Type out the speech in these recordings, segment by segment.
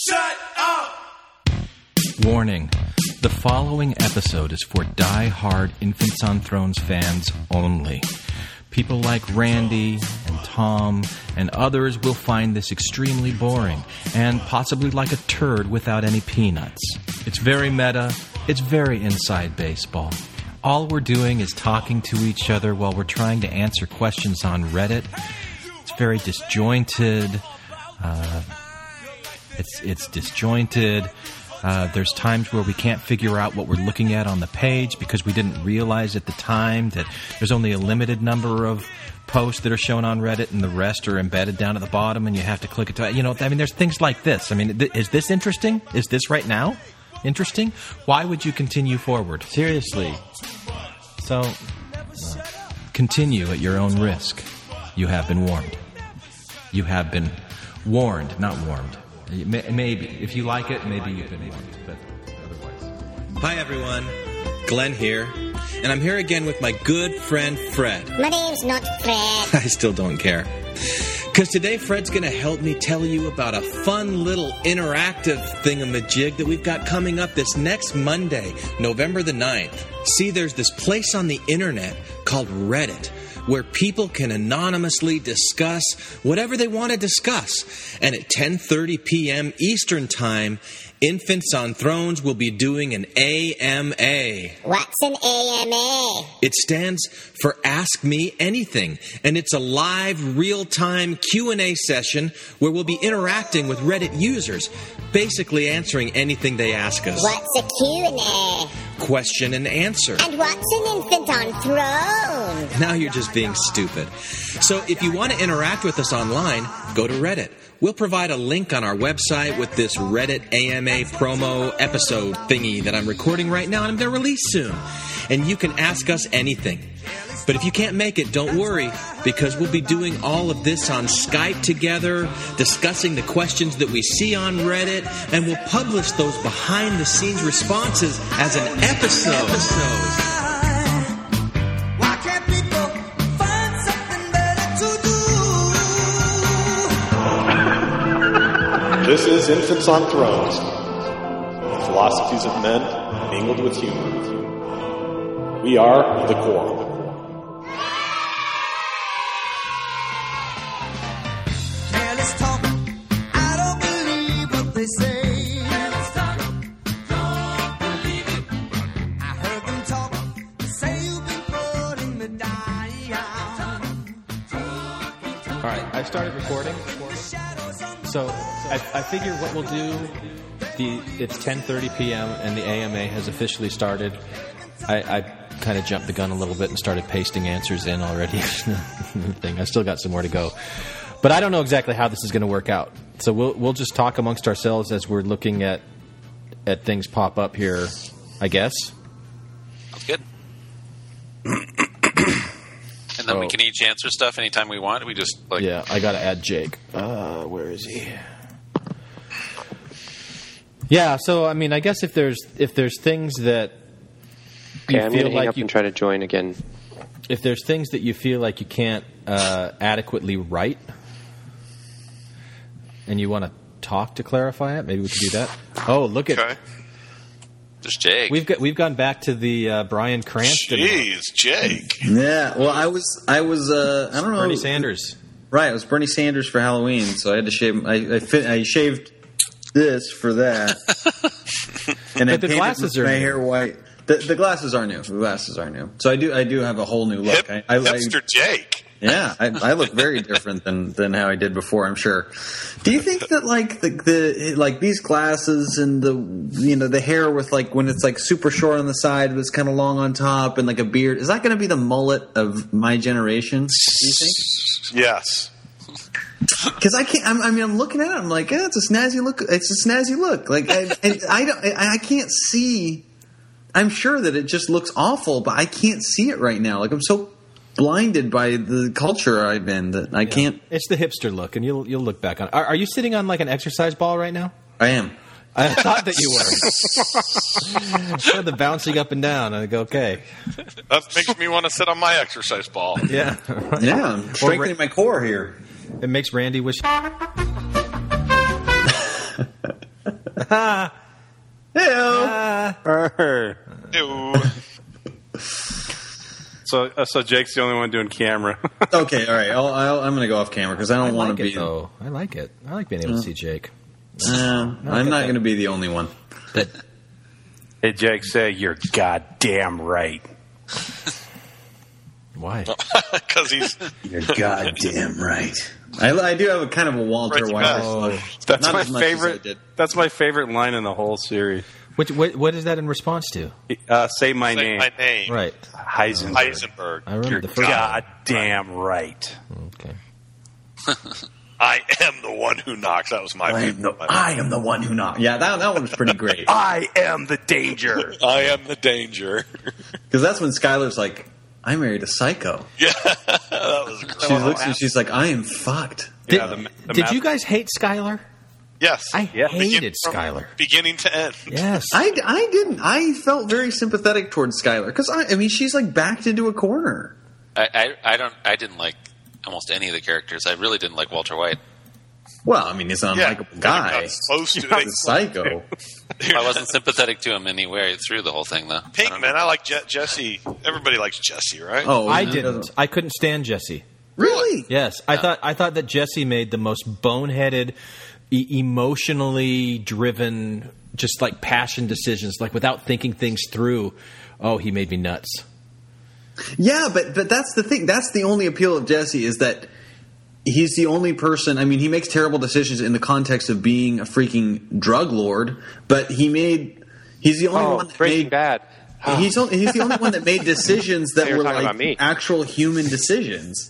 Shut up! Warning. The following episode is for die-hard Infants on Thrones fans only. People like Randy and Tom and others will find this extremely boring and possibly like a turd without any peanuts. It's very meta. It's very inside baseball. All we're doing is talking to each other while we're trying to answer questions on Reddit. It's very disjointed. It's disjointed. There's times where we can't figure out what we're looking at on the page because we didn't realize at the time that there's only a limited number of posts that are shown on Reddit and the rest are embedded down at the bottom and you have to click it to... there's things like this. I mean, is this interesting? Is this right now interesting? Why would you continue forward? Seriously. So, continue at your own risk. You have been warned. You have been warned, not warmed. Maybe. If you like it, maybe you've been warned, but otherwise. Hi, everyone. Glenn here. And I'm here again with my good friend, Fred. My name's not Fred. I still don't care. Because today, Fred's going to help me tell you about a fun little interactive thingamajig that we've got coming up this next Monday, November the 9th. See, there's this place on the internet called Reddit, where people can anonymously discuss whatever they want to discuss. And at 10:30 p.m. Eastern Time, Infants on Thrones will be doing an AMA. What's an AMA? It stands for Ask Me Anything, and it's a live, real-time Q&A session where we'll be interacting with Reddit users, basically answering anything they ask us. What's a Q&A? Question and answer. And what's an infant on Thrones? Now you're just being stupid. So if you want to interact with us online, go to Reddit. We'll provide a link on our website with this Reddit AMA promo episode thingy that I'm recording right now and I'm going to release soon. And you can ask us anything. But if you can't make it, don't worry, because we'll be doing all of this on Skype together, discussing the questions that we see on Reddit, and we'll publish those behind-the-scenes responses as an episode. This is Infants on Thrones. Philosophies of men mingled with humor. We are the Quorum. All right, I've started recording. So I figure what we'll do, it's 10:30 p.m. and the AMA has officially started. I kind of jumped the gun a little bit and started pasting answers in already. I still got some more to go. But I don't know exactly how this is going to work out. So we'll just talk amongst ourselves as we're looking at things pop up here, I guess. Sounds good. And then we can each answer stuff anytime we want. We just Yeah, I got to add Jake. Where is he? Yeah, so I mean, I guess if there's things that you I'm feel gonna hang like up and try to join again. If there's things that you feel like you can't adequately write, and you want to talk to clarify it, maybe we can do that. Oh, look at Just Jake. We've gone back to the Bryan Cranston. Jeez, Jake. Yeah, well, I was I don't know. Bernie Sanders. Right, it was Bernie Sanders for Halloween, so I had to shave. I shaved this for that, and but the glasses are my new. hair white. The glasses are new. The glasses are new. So I do have a whole new look. Hipster Jake. Yeah, I look very different than how I did before, I'm sure. Do you think that like the these glasses and the hair with like when it's like super short on the side but it's kind of long on top and like a beard, is that going to be the mullet of my generation? Do you think? Yes. Because I can't. I'm looking at it. I'm like, it's a snazzy look. It's a snazzy look. Like I can't see. I'm sure that it just looks awful, but I can't see it right now. Like I'm so blinded by the culture I'm in that I can't. It's the hipster look, and you'll look back on it. Are you sitting on like an exercise ball right now? I am. I thought that you were. Saw the bouncing up and down. I go, okay. That makes me want to sit on my exercise ball. Yeah. Right. Yeah, I'm strengthening my core here. It makes Randy wish. Ew. So Jake's the only one doing camera. Okay, all right. I'm going to go off camera because I don't want to be. Though. I like it. I like being able to see Jake. I'm not going to be the only one. But Hey, Jake, say you're goddamn right. why? Because he's You're goddamn right. I do have a kind of a Walter Right, White. Oh. That's Not my as much as I favorite. did. That's my favorite line in the whole series. What is that in response to? Say my saying name, my name. Right. Heisenberg. Heisenberg. I remember You're the first. goddamn right. Okay. I am the one who knocks. That was my favorite. I am the one who knocked. Yeah, that one was pretty great. I am the danger. I am the danger. Because that's when Skylar's like, I married a psycho. Yeah, that was great. She looks and she's like, I am fucked. Did you guys hate Skylar? Yes. I Yeah. hated Skylar. Beginning to end. Yes. I didn't. I felt very sympathetic towards Skylar because I mean she's like backed into a corner. I didn't like almost any of the characters. I really didn't like Walter White. Well, I mean, he's an Yeah. unlikable guy. Got close to He's a psycho. I wasn't sympathetic to him anywhere through the whole thing, though. Pinkman. I like Jesse. Everybody likes Jesse, right? Oh, I he didn't. doesn't- I couldn't stand Jesse. Really? Yes, I thought that Jesse made the most boneheaded, emotionally driven, just like passion decisions, like without thinking things through. Oh, he made me nuts. Yeah, but that's the thing. That's the only appeal of Jesse is that he's the only person. I mean, he makes terrible decisions in the context of being a freaking drug lord, but he's the only one that Breaking made Bad. he's the only one that made decisions that They were were talking like about me. actual human decisions.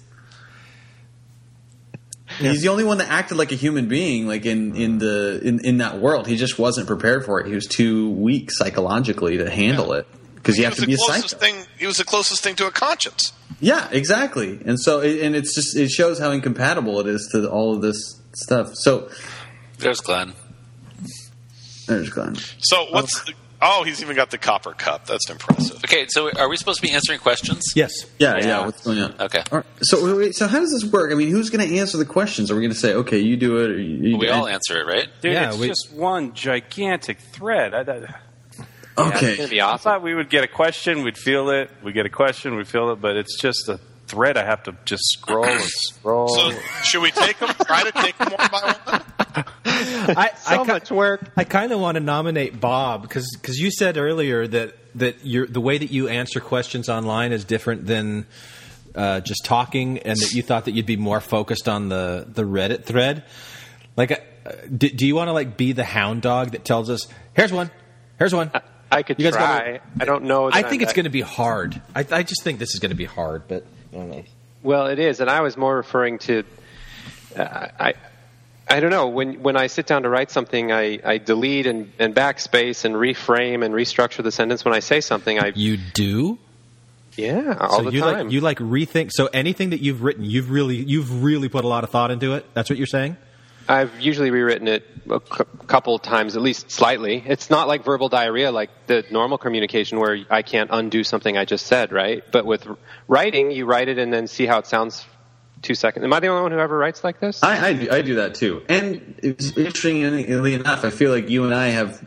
He's the only one that acted like a human being, like in that world. He just wasn't prepared for it. He was too weak psychologically to handle it because you have to be a psycho. He was the closest thing to a conscience. Yeah, exactly. And so, it shows how incompatible it is to all of this stuff. So There's Glenn. there's Glenn. So he's even got the copper cup. That's impressive. Okay, so are we supposed to be answering questions? Yes. Yeah. What's going on? Okay. All right. So wait, so how does this work? I mean, who's going to answer the questions? Are we going to say, okay, you do it? Or We all answer it, right? Dude, Yeah, it's we- just one gigantic thread. Okay. It's gonna be I awesome. thought we would get a question, we'd feel it. We get a question, we'd feel it, but it's just a thread I have to just scroll and scroll. So should we take them? Try to take them one by one. I Much work. I kind of want to nominate Bob because you said earlier that the way that you answer questions online is different than just talking, and that you thought that you'd be more focused on the Reddit thread. Like, do you want to like be the hound dog that tells us, "Here's one, here's one." I could You guys try. I don't know. I think it's going to be hard. I just think this is going to be hard, but I don't know. Well, it is, and I was more referring to. I don't know. When I sit down to write something, I delete and backspace and reframe and restructure the sentence. When I say something, You do? all So the time. you rethink. So anything that you've written, you've really put a lot of thought into it. That's what you're saying? I've usually rewritten it a couple times, at least slightly. It's not like verbal diarrhea, like the normal communication where I can't undo something I just said, right? But with writing, you write it and then see how it sounds 2 seconds. Am I the only one who ever writes like this? I do that too. And it's interestingly enough, I feel like you and I have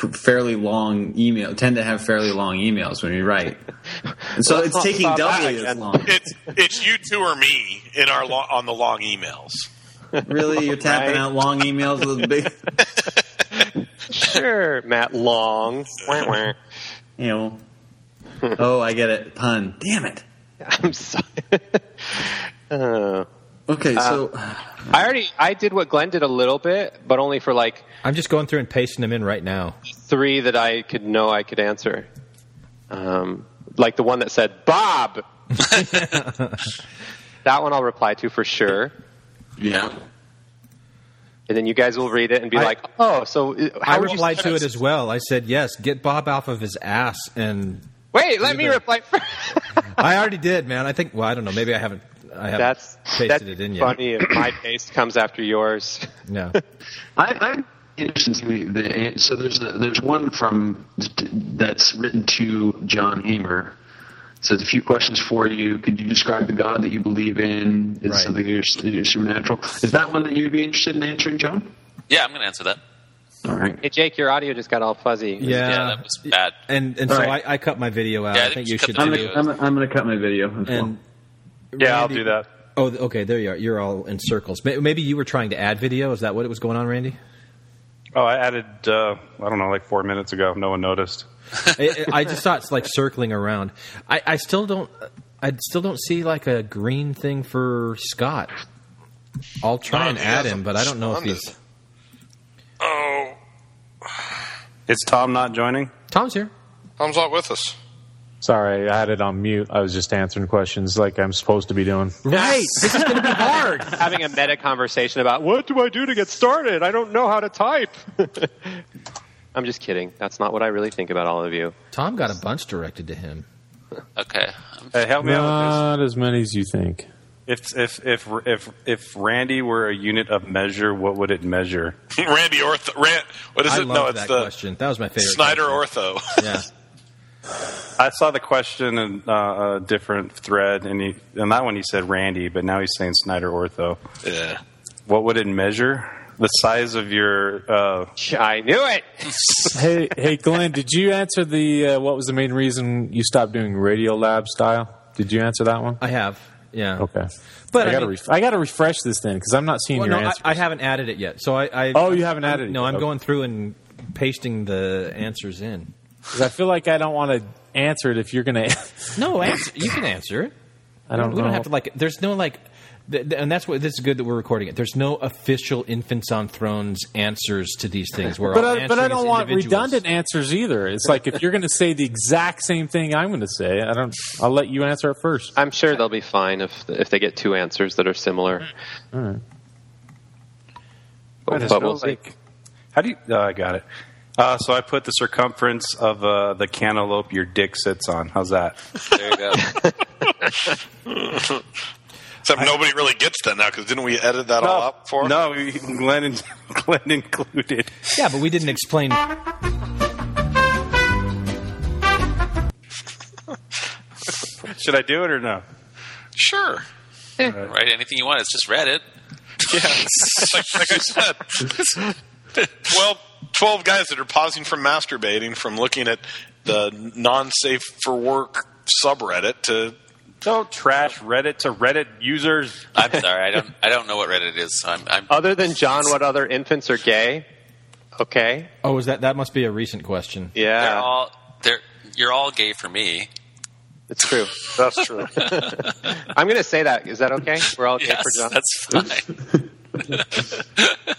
tend to have fairly long emails when we write. And so it's taking doubly as long. It's you two or me in our on the long emails. Really? You're tapping Right. out long emails with a big... Sure, Matt Long. Wah, wah. You know. Oh, I get it. Pun. Damn it. I'm sorry. Okay, so... I did what Glenn did a little bit, but only for like I'm just going through and pasting them in right now. 3 that I could answer. Like the one that said, Bob! That one I'll reply to for sure. Yeah. And then you guys will read it and be like, oh, so how I would you replied to suggest- it as well. I said, yes, get Bob off of his ass. And Wait, let me reply first. I already did, man. I think, well, I don't know. Maybe I haven't That's pasted it in yet. funny if my paste comes after yours. No. I'm interested in so there's one from that's written to John Hamer. It says a few questions for you. Could you describe the God that you believe in? Is Right. something you're supernatural? Is that one that you'd be interested in answering, John? Yeah, I'm going to answer that. All right. Hey, Jake, your audio just got all fuzzy. Yeah, that was bad. And so right. I cut my video out. Yeah, I think you should cut do the it. video. I'm going to cut my video as well. And Yeah, I'll Randy- do that. Oh, okay. There you are. You're all in circles. Maybe you were trying to add video. Is that what was going on, Randy? Oh, I added, I don't know, like 4 minutes ago. No one noticed. I just saw it's like circling around. I still don't see like a green thing for Scott. I'll try and he add hasn't him, but I don't know if responded. he's. Oh, Is Tom not joining? Tom's here. Tom's not with us. Sorry, I had it on mute. I was just answering questions like I'm supposed to be doing. Right. This is going to be hard. Having a meta conversation about what do I do to get started? I don't know how to type. I'm just kidding. That's not what I really think about all of you. Tom got a bunch directed to him. Okay. Hey, help me out Not as many as you think. with this. If Randy were a unit of measure, what would it measure? Randy Ortho. What is I it? No, loved it's that the question. That was my favorite. Snyder question. Ortho. Yeah. I saw the question in a different thread, and that one he said Randy, but now he's saying Snyder Ortho. Yeah. What would it measure? The size of your. I knew it. Hey, Glenn, did you answer the what was the main reason you stopped doing Radio Lab style? Did you answer that one? I have. Yeah. Okay. But I got to refresh this then because I'm not seeing well, your no, answers. I haven't added it yet. So Oh, you haven't added it No, yet. I'm Okay. going through and pasting the answers in. 'Cause I feel like I don't want to answer it if you're going to. No, you can answer it. I don't We know. don't have to there's no and that's what this is good that we're recording it. There's no official Infants on Thrones answers to these things. We're all But I answering don't as want individuals. redundant answers either. It's like if you're going to say the exact same thing I'm going to say, I'll let you answer it first. I'm sure they'll be fine if they get two answers that are similar. All right. But we'll see. How do you? I got it. So I put the circumference of the cantaloupe your dick sits on. How's that? There you go. Except nobody really gets that now, because didn't we edit that all out before? No, Glenn included. Yeah, but we didn't explain. Should I do it or no? Sure. Write anything you want. It's just Reddit. Yeah. like I said, 12 guys that are pausing from masturbating, from looking at the non-safe for work subreddit to... Don't trash Reddit to Reddit users. I'm sorry. I don't know what Reddit is. So I'm Other than John, what other infants are gay? Okay. Oh, that must be a recent question. Yeah. You're all gay for me. It's true. That's true. I'm going to say that. Is that okay? We're all gay Yes, for John? that's fine.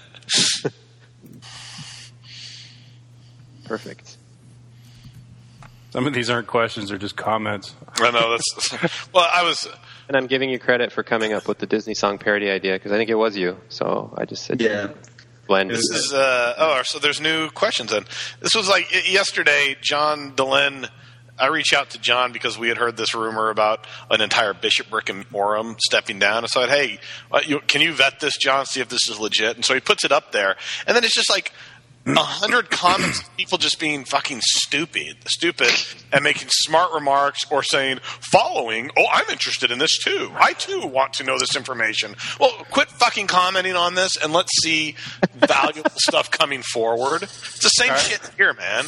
Perfect. Some of these aren't questions; they're just comments. I know that's... Well, I was... And I'm giving you credit for coming up with the Disney song parody idea, because I think it was you. So I just said, Yeah. Glenn. This is... so there's new questions then. This was like yesterday, John Delenn... I reached out to John because we had heard this rumor about an entire bishopric in Orem stepping down. And so I said, hey, can you vet this, John, see if this is legit? And so he puts it up there. And then it's just like 100 comments of people just being fucking stupid and making smart remarks or saying, following, oh, I'm interested in this too. I too want to know this information. Well, quit fucking commenting on this and let's see valuable stuff coming forward. It's the same shit here, man.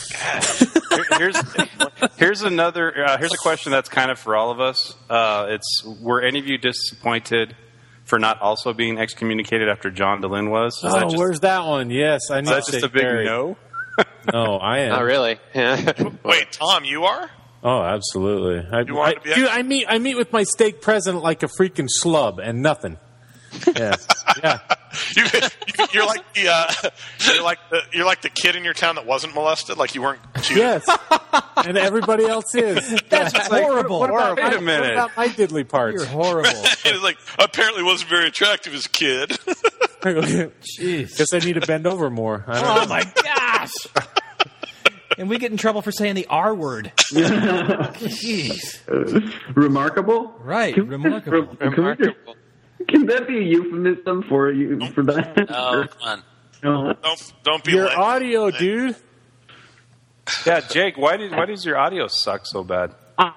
Here's a question that's kind of for all of us. Were any of you disappointed for not also being excommunicated after John Delenn was? Where's that one? Yes, I need Is that to just say a big Gary. no? No, I am. Not really. Wait, Tom, you are? Oh, absolutely. You want to be dude, I meet with my stake president like a freaking slub and nothing. Yeah, yeah. You're like you're like the kid in your town that wasn't molested, like you weren't cheated. Yes, and everybody else is. That's horrible. What about Wait a minute. What about my diddly parts? You're horrible. It's like apparently wasn't very attractive as a kid. Jeez. Guess I need to bend over more. I don't Oh know. my gosh. And we get in trouble for saying the R word. Jeez. Remarkable? Right, remarkable. Can that be a euphemism for that? Oh, come on. No. Don't be Your lame. audio, dude. Yeah, Jake, why does your audio suck so bad?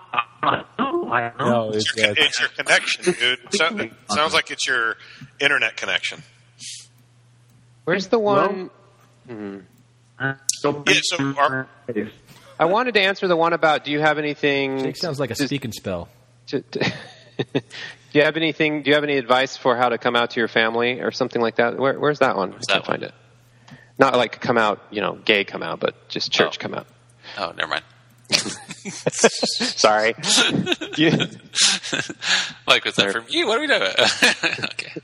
No, it's It's your connection, dude. Sounds like it's your internet connection. Where's the one? Yeah, so I wanted to answer the one about, do you have anything... Jake sounds like a speak and spell. Do you have anything? Do you have any advice for how to come out to your family or something like that? Where's that one? I can't find it. Not like come out, gay come out, but just church come out. Oh, never mind. Sorry. Like, was that from you? What are we doing? Okay.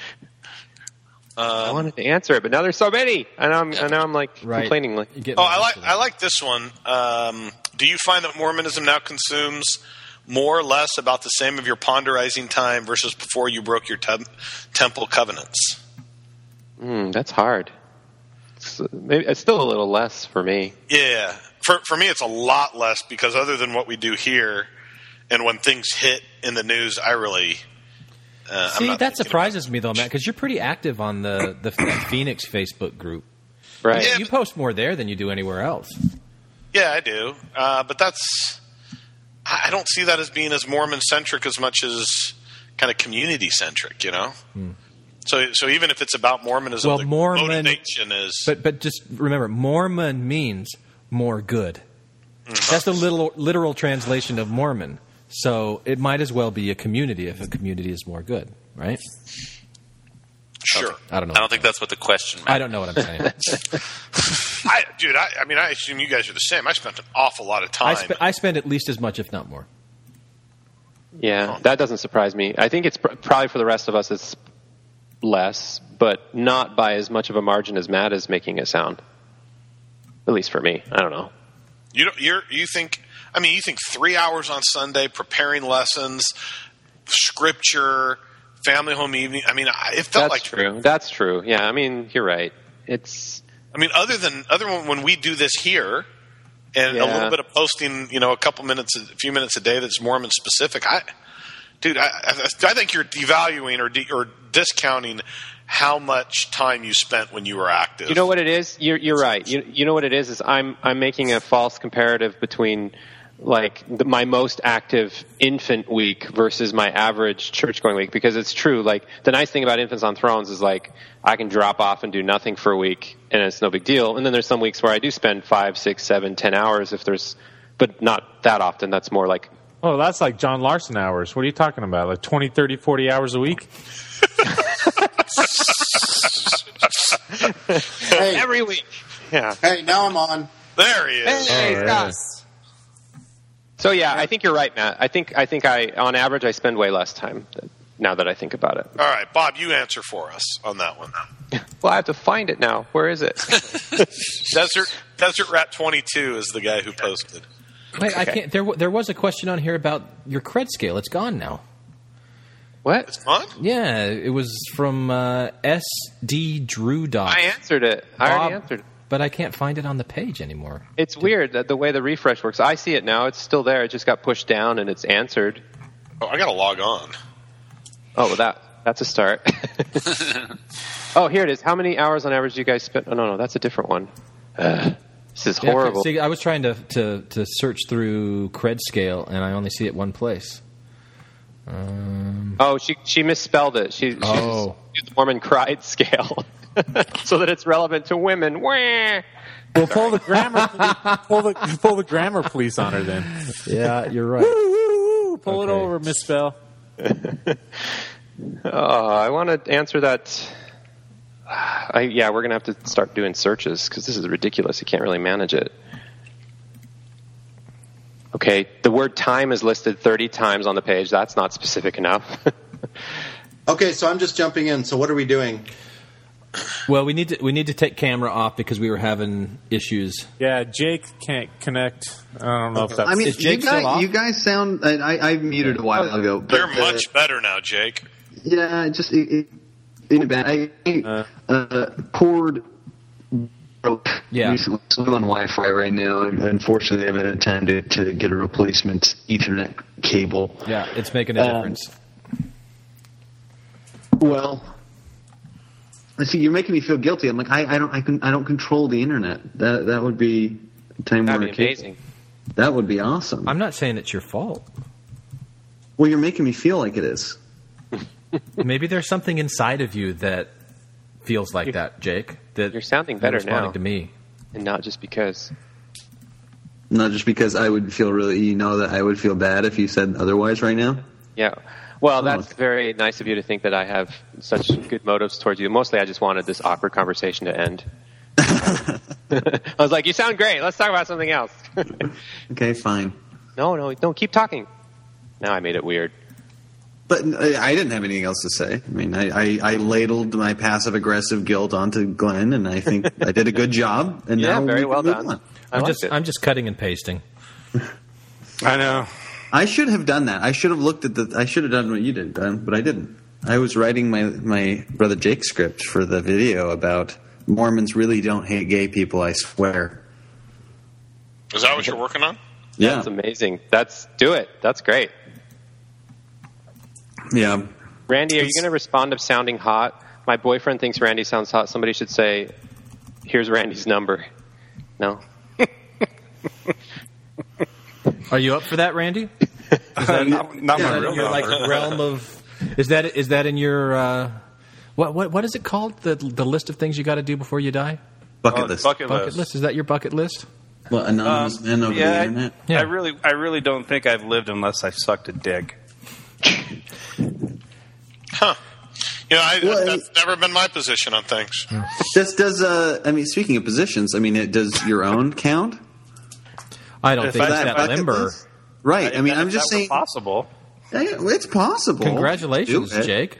I wanted to answer it, but now there's so many, and now I'm like complaining. Like, I like this one. Do you find that Mormonism now consumes more or less about the same of your ponderizing time versus before you broke your temple covenants? That's hard. It's still a little less for me. Yeah. For me, it's a lot less because other than what we do here and when things hit in the news, I really... See, that surprises me, though, Matt, because you're pretty active on the Phoenix Facebook group. Right. Yeah, you post more there than you do anywhere else. Yeah, I do. But that's... I don't see that as being as Mormon-centric as much as kind of community-centric, So even if it's about Mormonism, the motivation is... But just remember, Mormon means more good. Mm-hmm. That's the literal translation of Mormon. So it might as well be a community if a community is more good, right? Sure. I don't know. I don't think that's what the question meant. I don't know what I'm saying. I assume you guys are the same. I spent an awful lot of time. I spend at least as much, if not more. Yeah, that doesn't surprise me. I think it's probably for the rest of us it's less, but not by as much of a margin as Matt is making it sound. At least for me. I don't know. You think 3 hours on Sunday preparing lessons, scripture, family home evening. It felt like true. That's true. Yeah, you're right. It's. Other than when we do this here, and a little bit of posting, a few minutes a day that's Mormon specific. I think you're devaluing or discounting how much time you spent when you were active. You know what it is? You're right. You know what it is I'm making a false comparative between my most active infant week versus my average church-going week, because it's true. Like, the nice thing about Infants on Thrones is I can drop off and do nothing for a week and it's no big deal. And then there's some weeks where I do spend 5, 6, 7, 10 hours but not that often. That's more like... Oh, that's like John Larson hours. What are you talking about? Like 20, 30, 40 hours a week? Hey. Every week. Yeah. Hey, now I'm on. There he is. Hey, yeah. So yeah, I think you're right, Matt. I think on average I spend way less time now that I think about it. All right, Bob, you answer for us on that one. Well, I have to find it now. Where is it? Desert Rat 22 is the guy who posted. Wait, I can't. There was a question on here about your cred scale. It's gone now. What? It's gone? Yeah, it was from SD Drew Doc. I answered it. I already answered it. But I can't find it on the page anymore. It's weird that the way the refresh works. I see it now. It's still there. It just got pushed down and it's answered. Oh, I got to log on. Oh, well, that's a start. Oh, here it is. How many hours on average do you guys spend? Oh, no, that's a different one. This is horrible. See, I was trying to search through cred scale, and I only see it one place. She misspelled it. She used the Mormon Cride scale so that it's relevant to women. Wah! We'll pull the grammar. pull the grammar police on her then. Yeah, you're right. Woo, pull it over, misspell. I want to answer that. We're going to have to start doing searches because this is ridiculous. You can't really manage it. Okay, the word time is listed 30 times on the page. That's not specific enough. Okay, so I'm just jumping in. So what are we doing? Well, we need to take camera off because we were having issues. Yeah, Jake can't connect. I don't know if that's... is Jake still off? You guys sound... I muted a while ago. You're much better now, Jake. Yeah, just... bad. Cord broke recently. So I'm on Wi-Fi right now, and unfortunately I haven't had time to get a replacement Ethernet cable. Yeah, it's making a difference. Well, see, you're making me feel guilty. I'm like, I don't control the internet. That would be Time Warner That'd be amazing. Cable. That would be awesome. I'm not saying it's your fault. Well, you're making me feel like it is. Maybe there's something inside of you that feels like that, Jake. That you're sounding better responding now. To me. and not just because. Not just because I would feel that I would feel bad if you said otherwise right now? Yeah. Well, that's very nice of you to think that I have such good motives towards you. Mostly I just wanted this awkward conversation to end. I was like, you sound great. Let's talk about something else. Okay, fine. No, keep talking. Now I made it weird. But I didn't have anything else to say. I mean, I ladled my passive-aggressive guilt onto Glenn, and I think I did a good job. And yeah, now very we well can done. move on. I'm just cutting and pasting. I know. I should have done that. I should have looked at I should have done what you did, but I didn't. I was writing my brother Jake script for the video about Mormons really don't hate gay people. I swear. Is that what you're working on? Yeah, that's amazing. Do it. That's great. Yeah. Randy, are you going to respond of sounding hot? My boyfriend thinks Randy sounds hot. Somebody should say, "Here's Randy's number." No. Are you up for that, Randy? Is that not my real your like realm of? Is that in your? What is it called? The list of things you got to do before you die. Bucket list. Bucket list. Is that your bucket list? Well, anonymous men over the internet. Yeah. I really don't think I've lived unless I've sucked a dick. Huh. That's never been my position on things. Speaking of positions, does your own count? I don't think that limber. Right. I'm just saying. Possible. It's possible. Congratulations, Jake.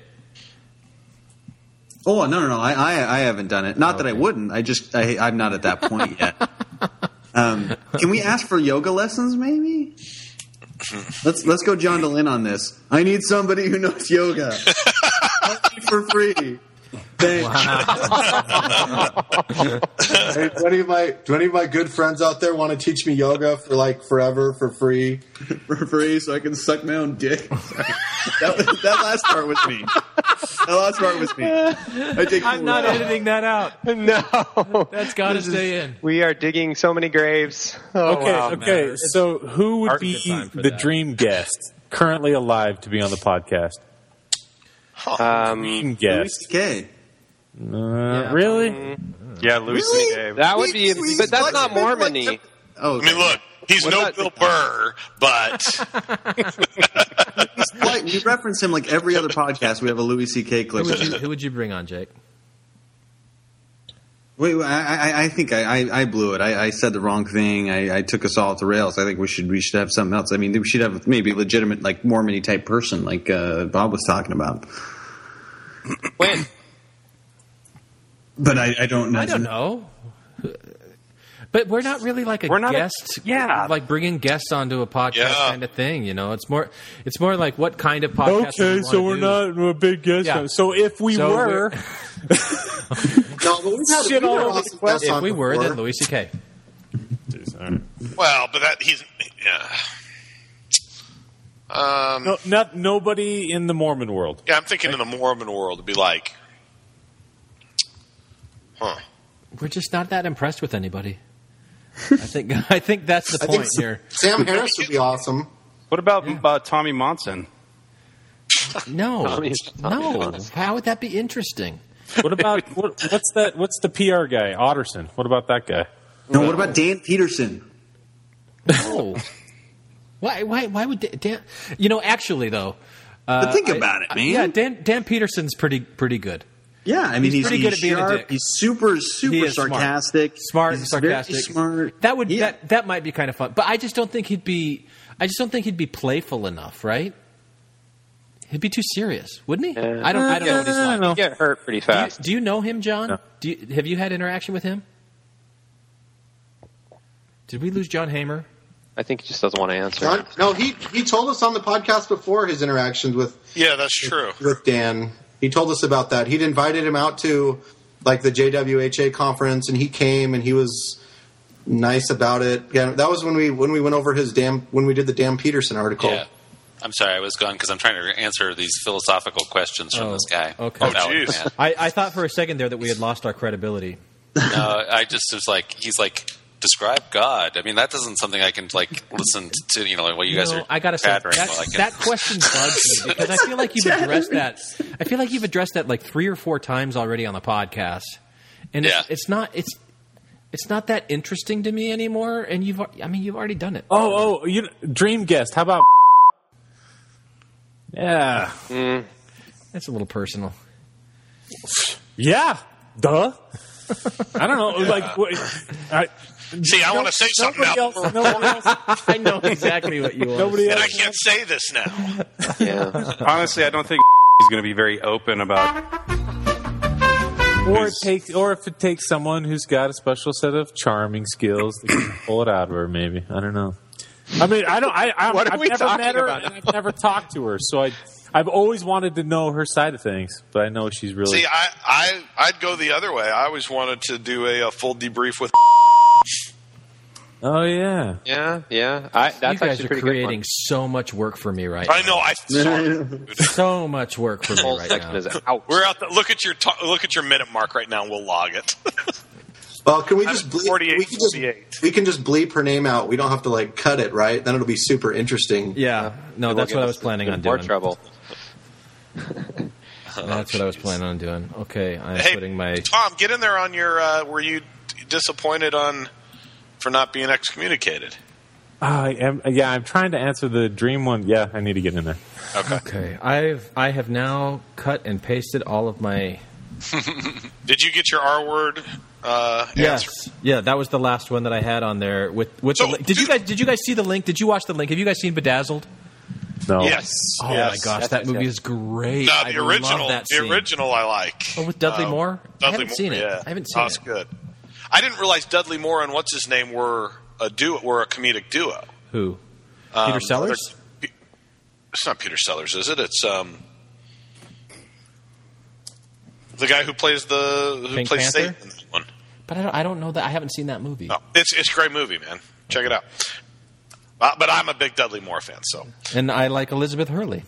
Oh, no. I haven't done it. Not that I wouldn't. I'm not at that point yet. Can we ask for yoga lessons, maybe? Let's go John DeLynn on this. I need somebody who knows yoga. For free. Thanks. Wow. Hey, do any of my good friends out there want to teach me yoga for like forever for free? For free, so I can suck my own dick. that last part was me. I'm not editing that out. No, that's got to stay in. We are digging so many graves. Okay. So who would be the dream guest currently alive to be on the podcast? Dream guest. Louis C.K. Really? Yeah, Louis C.K. That would be, but that's not Mormon-y. Oh, okay. Look, he's no Bill Burr, but you reference him like every other podcast. We have a Louis C.K. clip. Who would you bring on, Jake? Wait, I think I blew it. I said the wrong thing. I took us all off the rails. I think we should have something else. We should have maybe a legitimate, like Mormon-y type person, like Bob was talking about. When? But I don't know. I don't know. But we're not really like guest. Yeah, like bringing guests onto a podcast kind of thing. It's more like what kind of podcast. Okay, so we're not a big guest. Yeah. So if we were. No, but we've had shit all over awesome the guests If on we were, before. then Louis C.K. well, but that he's. Nobody in the Mormon world. Yeah, I'm thinking in the Mormon world it'd be like, We're just not that impressed with anybody. I think that's the point here. Sam Harris would be awesome. What about Tommy Monson? No. How would that be interesting? What about what's that? What's the PR guy? Otterson. What about that guy? No. What about Dan Peterson? No. Why would Dan? Actually, though. But think about it, man. Yeah, Dan Peterson's pretty good. Yeah, he's pretty good at being sharp. a dick. He's super sarcastic. Smart, sarcastic. Very smart. That might be kind of fun, but I just don't think he'd be playful enough, right? He'd be too serious, wouldn't he? I don't know what he's like. He'd get hurt pretty fast. Do you know him, John? No. Have you had interaction with him? Did we lose John Hamer? I think he just doesn't want to answer. No, he told us on the podcast before his interactions with. Yeah, that's true. With Dan, he told us about that. He'd invited him out to like the JWHA conference, and he came and he was nice about it. Yeah, that was when we went over when we did the Dan Peterson article. Yeah. I'm sorry, I was gone because I'm trying to answer these philosophical questions from this guy. Okay. Jeez. I thought for a second there that we had lost our credibility. No, I just was like, he's like, describe God. I mean, that isn't something I can like listen to. What you guys are. I gotta say that question bugs me because I feel like you've addressed that. I feel like you've addressed that like 3 or 4 times already on the podcast, and it's not. It's not that interesting to me anymore, and you've already done it. Dream Guest. How about? Yeah, That's a little personal. Yeah, duh. I don't know. Like, See, I want to say something now. Nobody else. I know exactly what you want. And I can't say this now. Yeah. Honestly, I don't think he's going to be very open about. Or if it takes someone who's got a special set of charming skills that can pull it out of her, maybe. I don't know. I mean, I've never met her and I've never talked to her, so I've always wanted to know her side of things, but I know she's really. See, I'd go the other way. I always wanted to do a full debrief with. Oh yeah, yeah. You That's guys actually are pretty creating good so much work for me right now. I know. So much work for me Whole right section now. is out. We're out. Look at your minute mark right now. And we'll log it. Well, can we just bleep? 48. We can just bleep her name out. We don't have to cut it, right? Then it'll be super interesting. Yeah, no, that's what I was planning on More doing. trouble. That's what I was planning on doing. Okay, I'm putting my. Tom, get in there on your. Were you disappointed for not being excommunicated? I am. Yeah, I'm trying to answer the dream one. Yeah, I need to get in there. Okay, I have now cut and pasted all of my. Did you get your R word? Yes, answer? yeah, that was the last one that I had on there. With the link. Did you guys see the link? Did you watch the link? Have you guys seen Bedazzled? No. Yes. Oh yes. my gosh, that movie is great. No, I the original. love that The scene. original I like. Oh, with Dudley Moore? I haven't seen it. Yeah. I haven't seen That's good. I didn't realize Dudley Moore and what's his name were a comedic duo. Who? Peter Sellers? It's not Peter Sellers, is it? It's the guy who plays Pink Panther? Satan in that one. But I don't know that. I haven't seen that movie. No, it's a great movie, man. Check it out. But I'm a big Dudley Moore fan, so. And I like Elizabeth Hurley.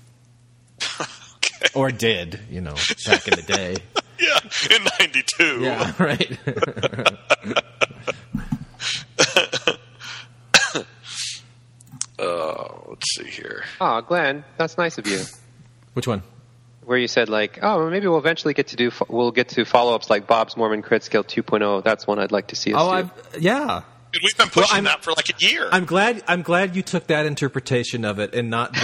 Okay. Or did, back in the day. Yeah, in '92. Yeah, right. Let's see here. Oh, Glenn, that's nice of you. Which one? Where you said maybe we'll eventually get to follow-ups like Bob's Mormon Crit Skill 2.0. That's one I'd like to see us do. Yeah. Dude, we've been pushing that for like a year. I'm glad you took that interpretation of it and not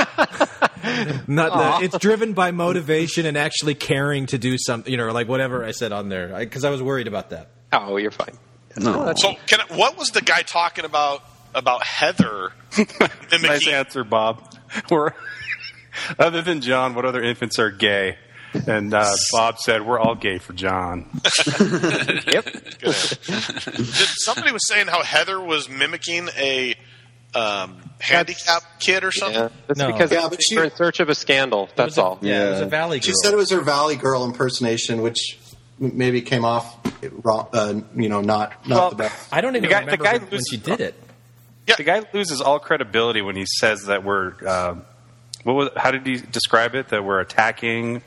the it's driven by motivation and actually caring to do something, like whatever I said on there, because I was worried about that. Oh, you're fine. No. So, what was the guy talking about Heather? Nice answer, Bob. Other than John, what other infants are gay? And Bob said, we're all gay for John. Yep. Somebody was saying how Heather was mimicking a handicapped kid or something? Yeah, that's because we're in search of a scandal. That's all. Yeah, it was a Valley girl. She said it was her Valley Girl impersonation, which maybe came off wrong, not the best. I don't even remember when she did it. Yeah. The guy loses all credibility when he says that we're how did he describe it? That we're attacking.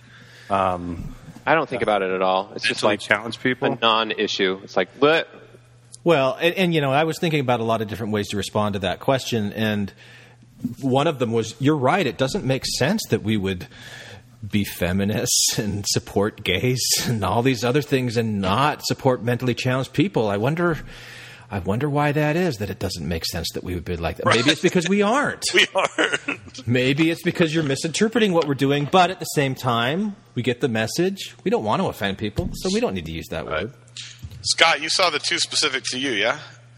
I don't think about it at all. It's just like challenge people. A non-issue. It's like what? Well, and I was thinking about a lot of different ways to respond to that question, and one of them was, you're right. It doesn't make sense that we would be feminists and support gays and all these other things and not support mentally challenged people. I wonder why that is, that it doesn't make sense that we would be like that. Maybe it's because we aren't. We aren't. Maybe it's because you're misinterpreting what we're doing, but at the same time, we get the message. We don't want to offend people, so we don't need to use that word. Scott, you saw the two specific to you, yeah?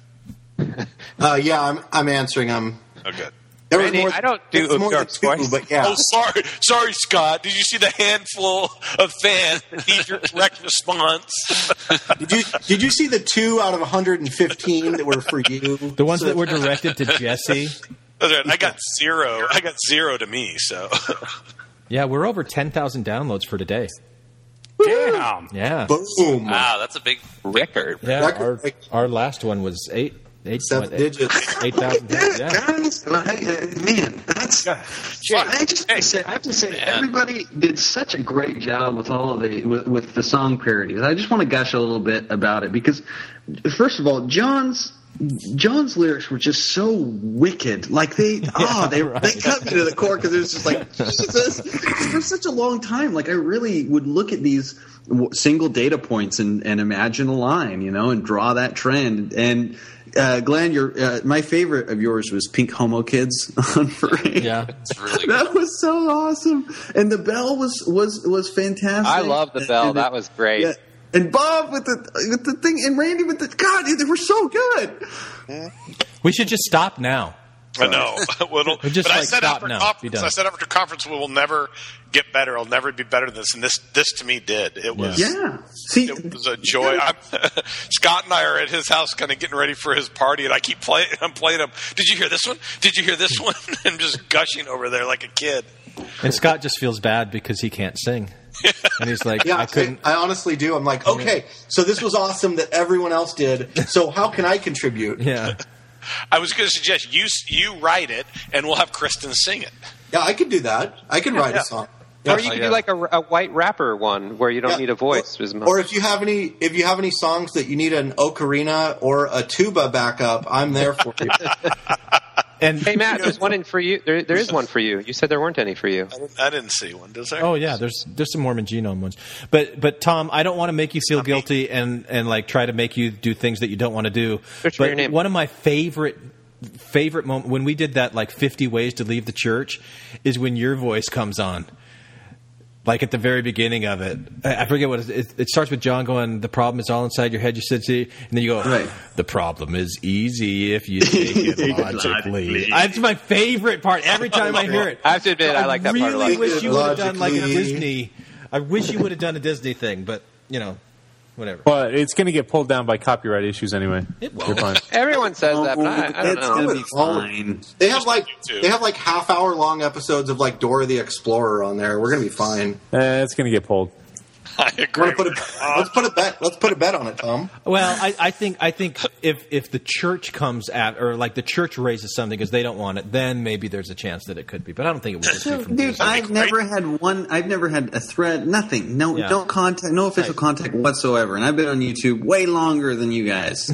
Yeah, I'm answering them. Oh, good. Randy, I don't do Uthgar's voice. But yeah. Oh, sorry, Scott. Did you see the handful of fans that need your correct response? Did you see the 2 out of 115 that were for you? The ones that were directed to Jesse? I got 0. I got 0 to me, so. Yeah, we're over 10,000 downloads for today. Damn. Yeah. Boom. Wow, that's a big record. Yeah, our last one was 7 digits. 8,000. Yeah. Guys, man, that's. I have to say, everybody did such a great job with all of with the song parodies. I just want to gush a little bit about it because, first of all, John's John's lyrics were just so wicked. Like they cut me to the core, because it was just like Jesus. For such a long time, like I really would look at these single data points and imagine a line, and draw that trend. And Glenn, my favorite of yours was Pink Homo Kids on Parade. Yeah, it's really that good. was so awesome, and the bell was fantastic. I love the bell. That was great. Yeah. And Bob with the thing, and Randy with the God, they were so good. We should just stop now. I know. Just I like said stop after now. conference, Be done. I said after conference, we will never get better. It'll never be better than this. And this to me did. It was. Yeah. See, it was a joy. Scott and I are at his house, kind of getting ready for his party, and I keep playing. I'm playing him. Did you hear this one? Did you hear this one? And just gushing over there like a kid. And Scott just feels bad because he can't sing. And he's like, Yeah, I couldn't. I honestly do. I'm like, okay, so this was awesome that everyone else did. So how can I contribute? Yeah. I was going to suggest you write it, and we'll have Kristen sing it. Yeah, I could do that. I can write a song. Or you could do like a white rapper one where you don't need a voice. Or if you have any songs that you need an ocarina or a tuba backup, I'm there for you. And hey Matt, there's one in for you. There is one for you. You said there weren't any for you. I didn't see one. Does there? Oh yeah, there's some Mormon Genome ones. But Tom, I don't want to make you feel guilty and like try to make you do things that you don't want to do. Search for your name. One of my favorite moment when we did that, like 50 ways to leave the church, is when your voice comes on. Like at the very beginning of it, I forget what it starts with. John going, "The problem is all inside your head." You said, "See," and then you go, right. "The problem is easy if you take it logically." That's my favorite part. Every time I hear it, I have to admit, I like that part a lot. I wish you would have done like a Disney. I wish you would have done a Disney thing, but whatever. Well, it's going to get pulled down by copyright issues anyway. It You're won't. fine. Everyone says that, but I don't It's know. gonna be fine. They have like half-hour long episodes of like Dora the Explorer on there. We're gonna be fine. It's going to get pulled. I agree. Let's put a bet on it, Tom. Well, I think if the church comes at, or like the church raises something because they don't want it, then maybe there's a chance that it could be. But I don't think it would just be from Dude, Disney. I've never had a thread, nothing. No, Yeah. don't contact, no official contact whatsoever. And I've been on YouTube way longer than you guys.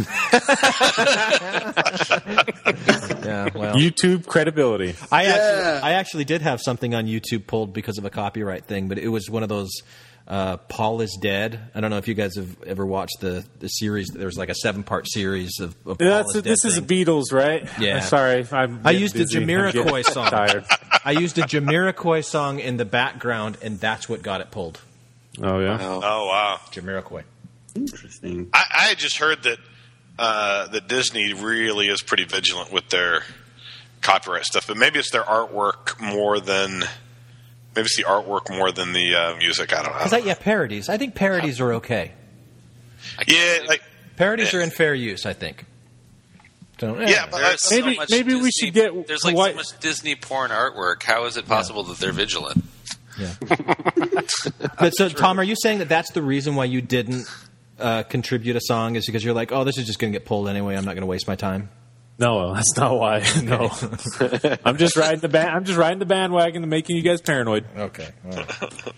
Yeah, well, YouTube credibility. I actually did have something on YouTube pulled because of a copyright thing, but it was one of those. Paul is Dead. I don't know if you guys have ever watched the series. There's like a 7-part series of Paul is Dead. This is the Beatles, right? Yeah. Sorry, I used a busy. Jamiroquai song. Tired. I used a Jamiroquai song in the background, and that's what got it pulled. Oh yeah. Oh wow. Jamiroquai. Interesting. I had just heard that that Disney really is pretty vigilant with their copyright stuff, but maybe it's their artwork more than. Maybe it's the artwork more than the music. I don't know. Parodies. I think parodies are okay. Parodies are in fair use, I think. So, but maybe we should get. There's like so much Disney porn artwork. How is it possible that they're vigilant? Yeah. But so, Tom, are you saying that that's the reason why you didn't contribute a song? Is because you're like, oh, this is just going to get pulled anyway. I'm not going to waste my time. No, that's not why. No, I'm just riding the bandwagon and making you guys paranoid. Okay. All right.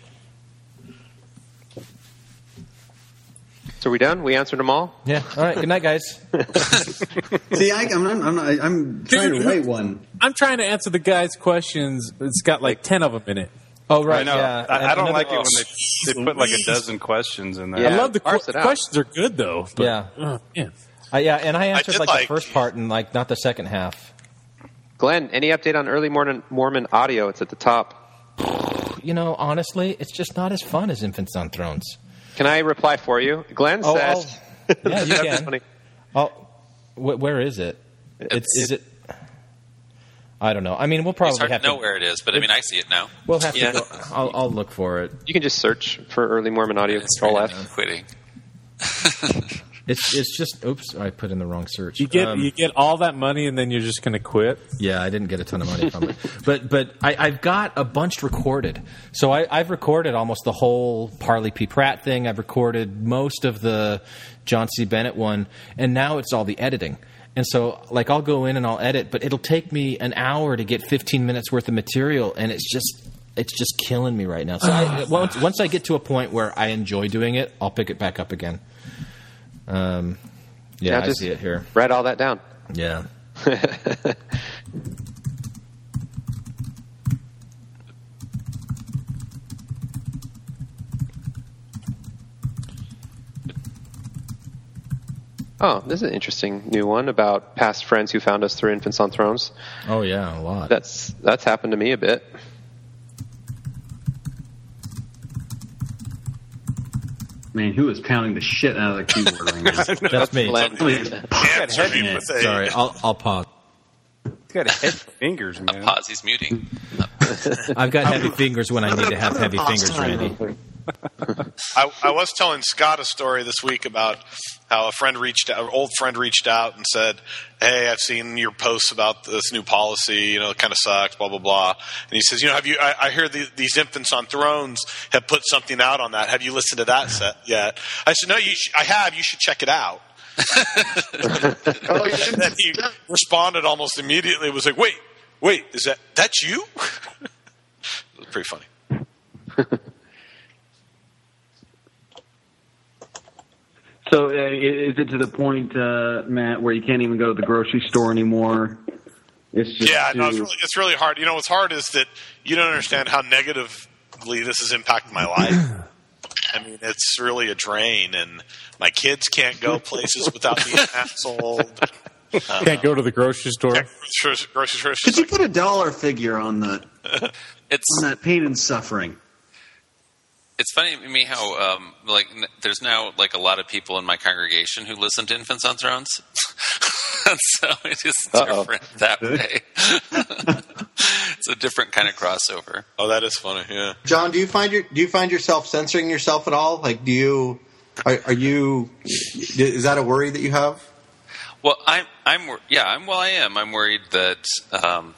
So are we done? We answered them all? Yeah. All right. Good night, guys. See, I'm trying to write one. I'm trying to answer the guy's questions. It's got like 10 of them in it. Oh, right. I know. Yeah. I don't like it when they put like a dozen questions in there. Yeah, I love the parse it out. questions are good though. But, Yeah. yeah. And I answered did the first part and not the second half. Glenn, any update on early Mormon audio? It's at the top. Honestly, it's just not as fun as Infants on Thrones. Can I reply for you? Glenn says... Yeah, you can. Funny. Where is it? Is it? I don't know. I mean, we'll probably It's hard have to know where it is, but I mean, I see it now. We'll have to go. I'll look for it. You can just search for early Mormon audio, Control F. I'm quitting. It's just oops, I put in the wrong search. You get all that money and then you're just going to quit. Yeah, I didn't get a ton of money from it, but I've got a bunch recorded. So I've recorded almost the whole Parley P. Pratt thing. I've recorded most of the John C. Bennett one, and now it's all the editing. And so, I'll go in and I'll edit, but it'll take me an hour to get 15 minutes worth of material, and it's just killing me right now. So once I get to a point where I enjoy doing it, I'll pick it back up again. Yeah, I just see it here. Write all that down. Yeah. Oh, this is an interesting new one about past friends who found us through Infants on Thrones. Oh yeah, a lot. That's happened to me a bit. Man, who is pounding the shit out of the keyboard right now? That's me. Sorry, I'll pause. He's got heavy fingers, man. Pause. He's muting. I've got heavy fingers when I need to have heavy fingers, Randy. I was telling Scott a story this week about how an old friend reached out and said, "Hey, I've seen your posts about this new policy. It kind of sucks, blah blah blah." And he says, I hear these Infants on Thrones have put something out on that. Have you listened to that set yet? I said, "No, I have. You should check it out." And then he responded almost immediately. Was like, "Wait, that's you?" It was pretty funny. So is it to the point, Matt, where you can't even go to the grocery store anymore? It's just it's really hard. What's hard is that you don't understand how negatively this has impacted my life. I mean, it's really a drain, and my kids can't go places without being hassled. Can't go to the grocery store. Grocery store. Could you put a dollar figure on that? On that pain and suffering. It's funny to me how there's now a lot of people in my congregation who listen to Infants on Thrones, and so it is different that way. It's a different kind of crossover. Oh, that is funny. Yeah, John, do you find yourself censoring yourself at all? Like, is that a worry that you have? Well, I am. I'm worried that I'm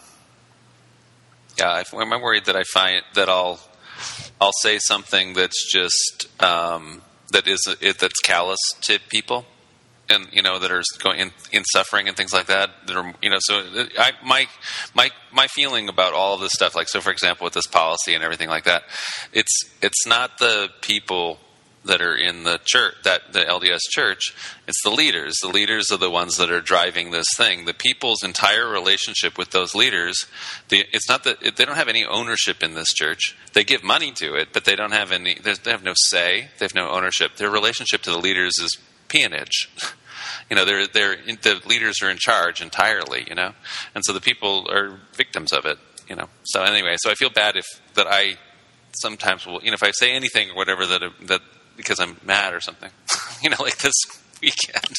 worried that I find that I'll say something that's just that's callous to people, and that are going in suffering and things like that. So my feeling about all of this stuff, for example, with this policy and everything like that, it's not the people that are in the church, the LDS church. It's the leaders. The leaders are the ones that are driving this thing. The people's entire relationship with those leaders, it's not that they don't have any ownership in this church. They give money to it, but they don't have any. They have no say. They have no ownership. Their relationship to the leaders is peonage. The leaders are in charge entirely. And so the people are victims of it. So anyway, so I feel bad that I sometimes will. If I say anything or whatever that. Because I'm mad or something, like this weekend,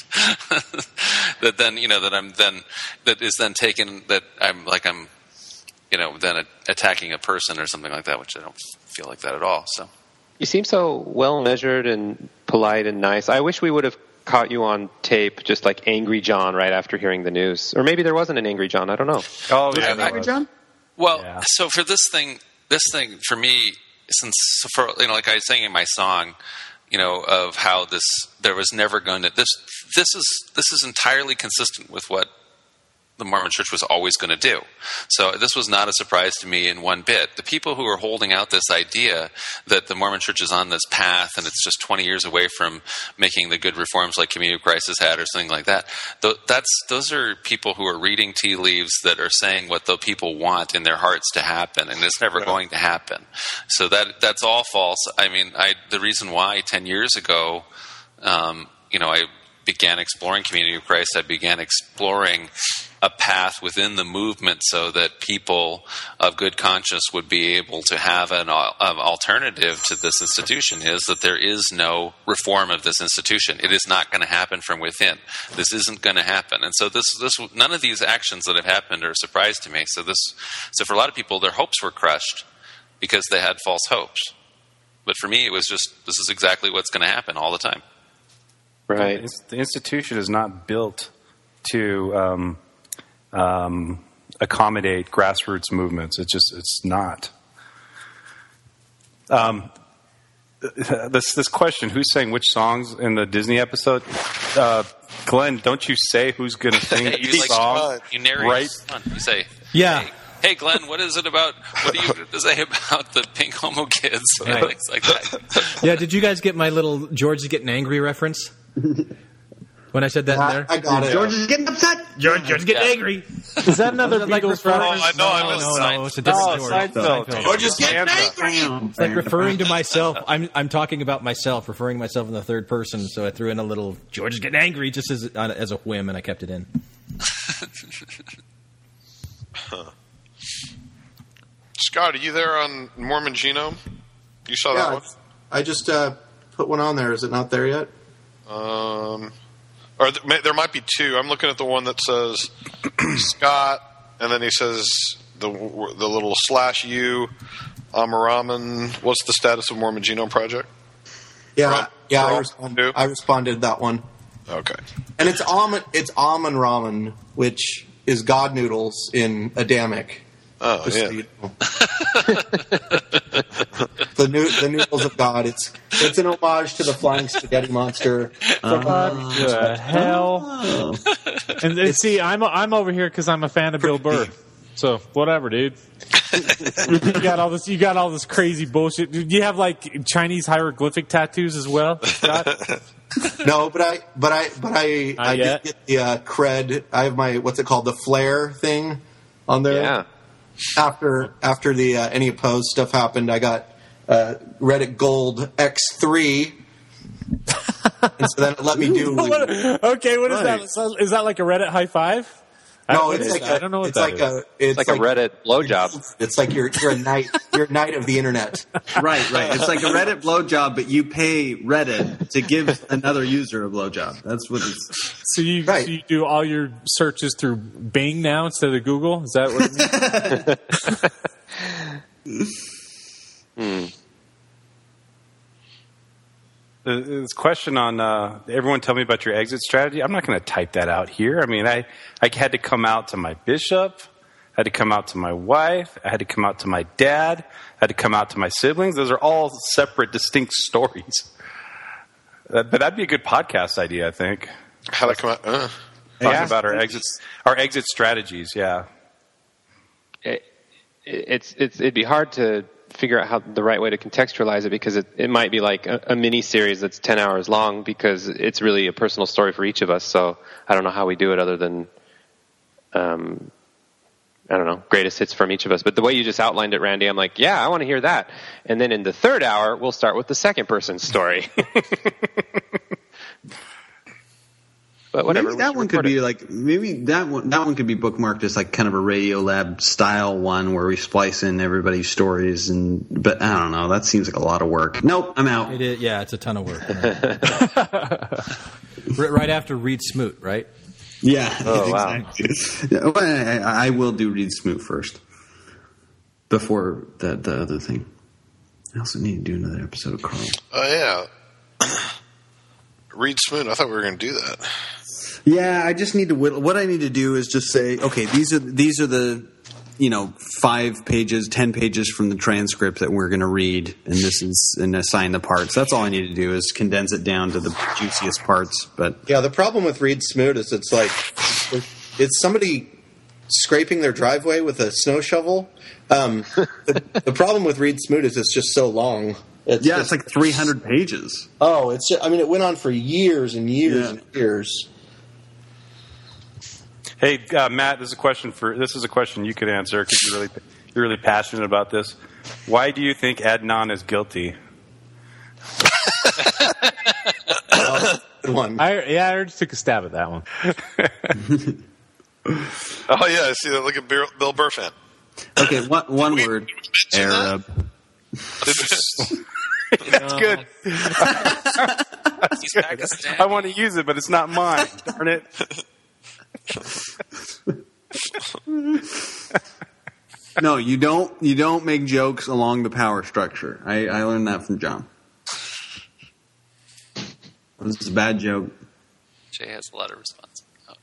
that is then taken that I'm then attacking a person or something like that, which I don't feel like that at all. So you seem so well measured and polite and nice. I wish we would have caught you on tape, just like Angry John, right after hearing the news, or maybe there wasn't an Angry John. I don't know. Oh, yeah, Angry John. Well, so for this thing for me, like I was saying in my song, of how there was never going to this is entirely consistent with what the Mormon Church was always going to do. So this was not a surprise to me in one bit. The people who are holding out this idea that the Mormon Church is on this path and it's just 20 years away from making the good reforms like Community of Christ has had or something like that, those are people who are reading tea leaves that are saying what the people want in their hearts to happen, and it's never going to happen. So that's all false. I mean, the reason why 10 years ago, I began exploring Community of Christ, I began exploring a path within the movement so that people of good conscience would be able to have an alternative to this institution, is that there is no reform of this institution. It is not going to happen from within. This isn't going to happen. And so none of these actions that have happened are a surprise to me. So for a lot of people, their hopes were crushed because they had false hopes. But for me, it was just, this is exactly what's going to happen all the time. Right. The institution is not built to accommodate grassroots movements. It's not. This question: who's saying which songs in the Disney episode? Glenn, don't you say who's going to sing the song? You narrate, right? You say, "Yeah." Hey, Glenn, what is it about? What do you have to say about the pink homo kids? Right. Things like that. Yeah, did you guys get my little George's Getting Angry reference? when I said that in there? I got it. George is getting upset. George is getting angry. Is that another Beatles reference? I know. I missed No, it's a different George. Seinfeld. George is getting angry. It's like referring to myself. I'm talking about myself, referring to myself in the third person. So I threw in a little George is getting angry just as a whim, and I kept it in. Scott, are you there on Mormon Genome? You saw that one? I just put one on there. Is it not there yet? Or there might be two. I'm looking at the one that says Scott, and then he says the little /U, Amaraman. What's the status of Mormon Genome Project? I responded to that one. Okay. And it's Amon Ramen, which is God noodles in Adamic. Oh, yeah. So you know. the noodles of God. It's an homage to the flying spaghetti monster. What the hell? And see, I'm over here because I'm a fan of Bill Burr. So whatever, dude. You got all this crazy bullshit. Do you have like Chinese hieroglyphic tattoos as well, Scott? No, but I did get the cred. I have my what's it called, the flare thing on there. Yeah. After the any opposed stuff happened, I got Reddit Gold X3, and so then it let me do. Okay, what is that? Is that like a Reddit high five? No, it's like I don't know what it's that like is. It's like a Reddit blowjob. It's like you're a knight. You're a knight of the internet. Right. It's like a Reddit blowjob, but you pay Reddit to give another user a blowjob. That's what it's. So you do all your searches through Bing now instead of Google? Is that what it means? This question on everyone tell me about your exit strategy. I'm not going to type that out here. I mean, I had to come out to my bishop. I had to come out to my wife. I had to come out to my dad. I had to come out to my siblings. Those are all separate, distinct stories. But that'd be a good podcast idea, I think. How to come out? Talking about our exit strategies. Yeah. It'd be hard to figure out how the right way to contextualize it, because it might be like a mini series that's 10 hours long, because it's really a personal story for each of us. So I don't know how we do it other than, I don't know, greatest hits from each of us. But the way you just outlined it, Randy, I'm like, yeah, I want to hear that. And then in the third hour, we'll start with the second person's story. But whatever. Maybe that one could be like, that one could be bookmarked as like kind of a Radiolab style one where we splice in everybody's stories, but I don't know. That seems like a lot of work. Nope, I'm out. It is, yeah, it's a ton of work. Right after Reed Smoot, right? Yeah. Oh, wow. Exactly. I will do Reed Smoot first before the other thing. I also need to do another episode of Carl. Oh, yeah. Reed Smoot. I thought we were going to do that. Yeah, I just need to whittle. What I need to do is just say, okay, these are the 5 pages, 10 pages from the transcript that we're going to read, and assign the parts. That's all I need to do is condense it down to the juiciest parts. But yeah, the problem with Reed Smoot is it's like it's somebody scraping their driveway with a snow shovel. The problem with Reed Smoot is it's just so long. It's like 300 pages. Oh, it went on for years and years and years. Hey, Matt, this is a question you could answer because you're really passionate about this. Why do you think Adnan is guilty? Good one. I already took a stab at that one. Oh yeah, I see that. Look at Bill Burr fan. Okay, one word. Arab. That's good. He's Pakistani. I want to use it, but it's not mine. Darn it. No, you don't make jokes along the power structure. I learned that from John. This is a bad joke. Jay has a lot of response.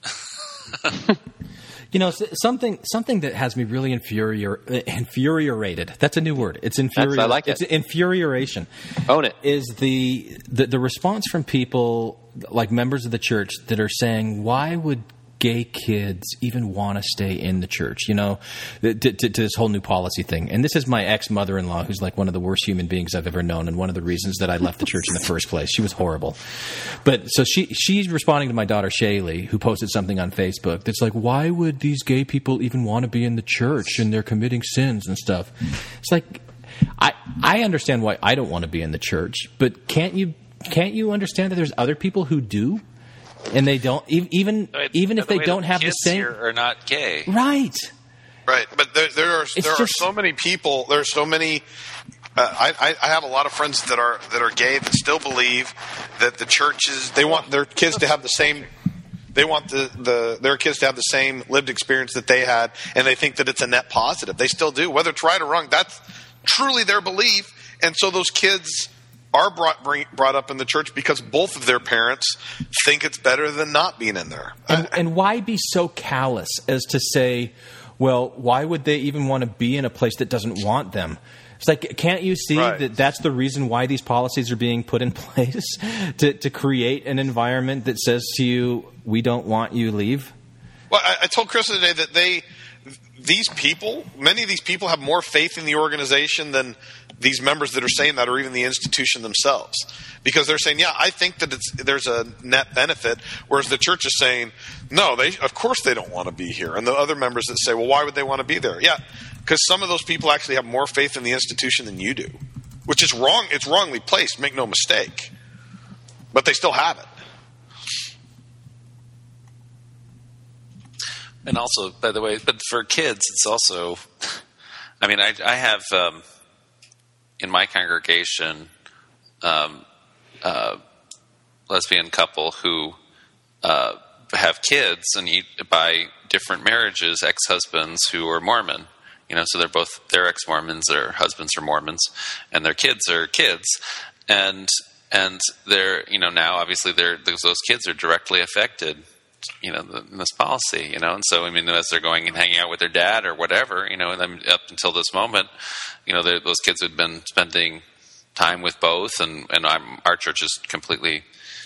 Something that has me really infuriated. That's a new word. It's infuriating. I like it. It's infuriation. Own it. Is the response from people like members of the church that are saying, why would gay kids even want to stay in the church? You know, to this whole new policy thing. And this is my ex-mother-in-law, who's like one of the worst human beings I've ever known, and one of the reasons that I left the church in the first place. She was horrible. But so she's responding to my daughter Shaylee, who posted something on Facebook that's like, why would these gay people even want to be in the church, and they're committing sins and stuff? It's like, I understand why I don't want to be in the church, but can't you understand that there's other people who do, and they don't even if they don't have the same here are not gay, right? But there are so many people. There are so many. I have a lot of friends that are gay that still believe that the churches, they want their kids to have the same. They want their kids to have the same lived experience that they had, and they think that it's a net positive. They still do, whether it's right or wrong. That's truly their belief, and so those kids are brought up in the church because both of their parents think it's better than not being in there. And why be so callous as to say, well, why would they even want to be in a place that doesn't want them? It's like, can't you see that that's the reason why these policies are being put in place, to create an environment that says to you, we don't want you, leave? Well, I told Chris today that many of these people have more faith in the organization than these members that are saying that, or even the institution themselves, because they're saying, yeah, I think that there's a net benefit, whereas the church is saying, no, of course they don't want to be here. And the other members that say, well, why would they want to be there? Yeah, because some of those people actually have more faith in the institution than you do, which is wrong. It's wrongly placed, make no mistake, but they still have it. And also, by the way, but for kids, it's also, I mean, I have in my congregation lesbian couple who have kids, and by different marriages, ex-husbands who are Mormon. You know, so they're ex-Mormons, their husbands are Mormons, and their kids are kids, and they're, you know, now obviously those kids are directly affected, you know, in this policy, you know, and so, I mean, as they're going and hanging out with their dad or whatever, you know, and then up until this moment, you know, those kids had been spending time with both, and our church is completely,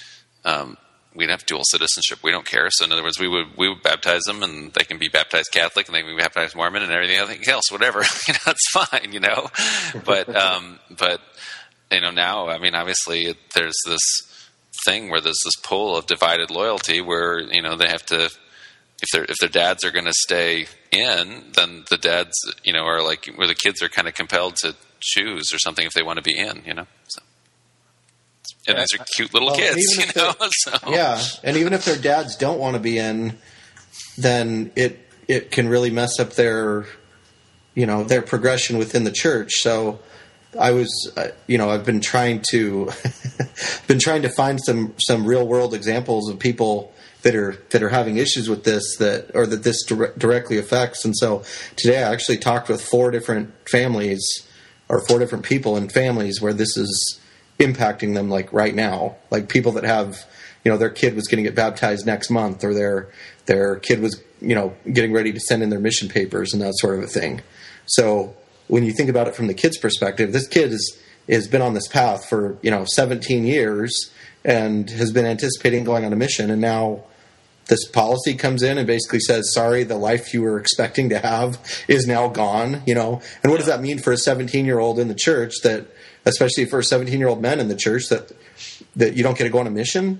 we'd have dual citizenship. We don't care. So in other words, we would baptize them, and they can be baptized Catholic, and they can be baptized Mormon, and everything else, whatever. You know, it's fine, you know, but you know, now, I mean, obviously there's this thing where there's this pull of divided loyalty where, you know, they have to, if their dads are going to stay in, then the dads, you know, are like, where the kids are kind of compelled to choose or something if they want to be in, you know. So, and these are cute little kids, you know. So. Yeah, and even if their dads don't want to be in, then it can really mess up their, you know, their progression within the church. So I was, you know, I've been trying to find some real world examples of people that are having issues with this, that this directly affects. And so today I actually talked with 4 different families, or 4 different people in families where this is impacting them, like right now, like people that have, you know, their kid was going to get baptized next month, or their kid was, you know, getting ready to send in their mission papers and that sort of a thing. So when you think about it from the kid's perspective, this kid has been on this path for, you know, 17 years and has been anticipating going on a mission, and now this policy comes in and basically says, sorry, the life you were expecting to have is now gone, you know. And what does that mean for a 17-year-old in the church, that, especially for 17-year-old men in the church, that you don't get to go on a mission?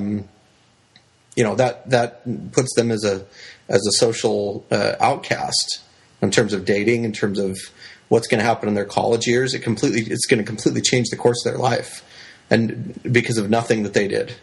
You know, that puts them as a social outcast in terms of dating, in terms of what's going to happen in their college years. It's going to completely change the course of their life, and because of nothing that they did.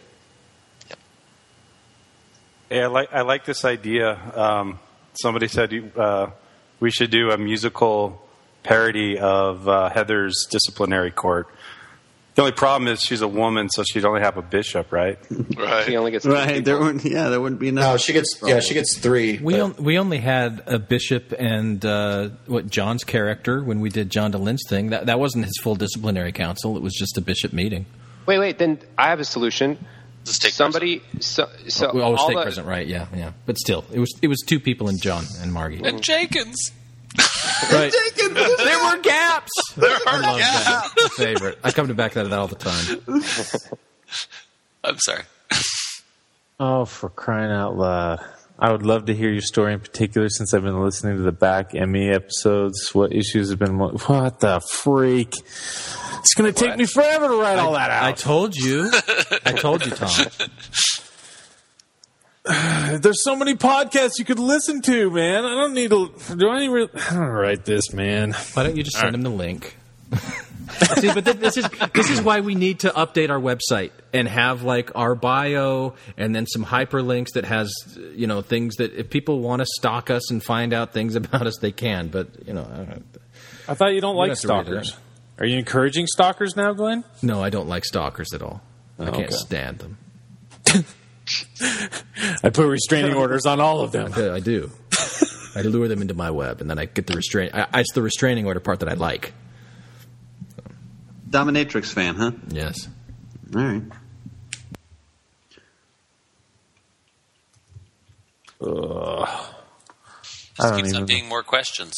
Yeah, I like this idea. Somebody said we should do a musical parody of Heather's disciplinary court. The only problem is she's a woman, so she'd only have a bishop, right? Right. She only gets right. There wouldn't be enough. No, she gets 3. We only had a bishop and John's character when we did John DeLyn's thing. That wasn't his full disciplinary council. It was just a bishop meeting. Wait. Then I have a solution. Somebody. State present, right? Yeah. But still, it was 2 people in John and Margie and Jenkins. Right. Jenkins. There were gaps. There are I love gaps. That. My favorite. I come back to that all the time. I'm sorry. Oh, for crying out loud! I would love to hear your story in particular, since I've been listening to the back ME episodes. What issues have been... What the freak? It's going to take me forever to write all that out. I told you. I told you, Tom. There's so many podcasts you could listen to, man. I don't need to... I don't write this, man. Why don't you just send him the link? See, but this is why we need to update our website and have like our bio and then some hyperlinks that has, you know, things that if people want to stalk us and find out things about us, they can. But, you know, I thought you don't like stalkers. Are you encouraging stalkers now, Glenn? No, I don't like stalkers at all. I can't stand them. I put restraining orders on all of them. I do. I lure them into my web, and then I get the restraint. It's the restraining order part that I like. Dominatrix fan, huh? Yes. All right. Just keeps on being more questions.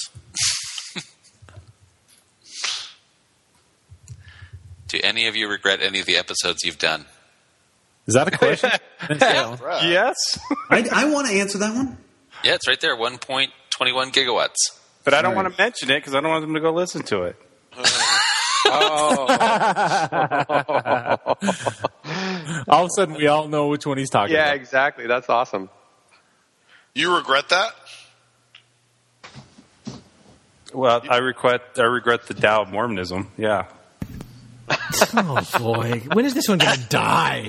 Do any of you regret any of the episodes you've done? Is that a question? Yes. I want to answer that one. Yeah, it's right there, 1.21 gigawatts. But I don't want to mention it because I don't want them to go listen to it. All of a sudden, we all know which one he's talking about. Yeah, exactly. That's awesome. You regret that? Well, I regret the Tao of Mormonism. Yeah. Oh boy, when is this one going to die?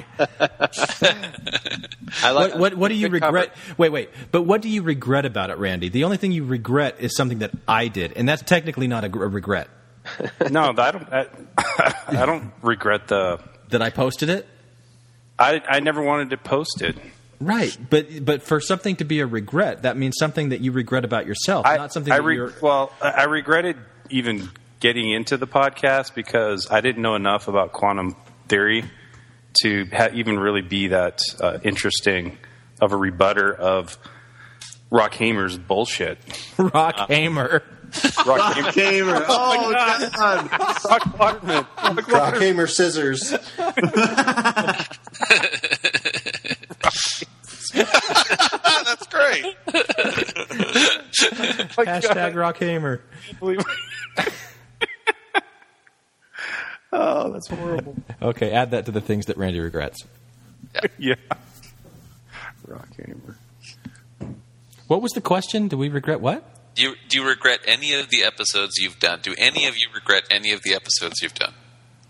What do you regret? Wait. But what do you regret about it, Randy? The only thing you regret is something that I did, and that's technically not a regret. No, I don't regret that I posted it. I never wanted to post it. Right, but for something to be a regret, that means something that you regret about yourself, not something that you're... Well, I regretted even getting into the podcast because I didn't know enough about quantum theory to even really be that interesting of a rebutter of Rock Hamer's bullshit. Rock Hamer. Rock Hamer. Oh, God. Rock Waterman. Rock Hamer scissors. That's great. Hashtag Rock Hamer. Oh, that's horrible. Okay, add that to the things that Randy regrets. Yeah. Rock Hamer. What was the question? Do we regret what? Do you regret any of the episodes you've done? Do any of you regret any of the episodes you've done?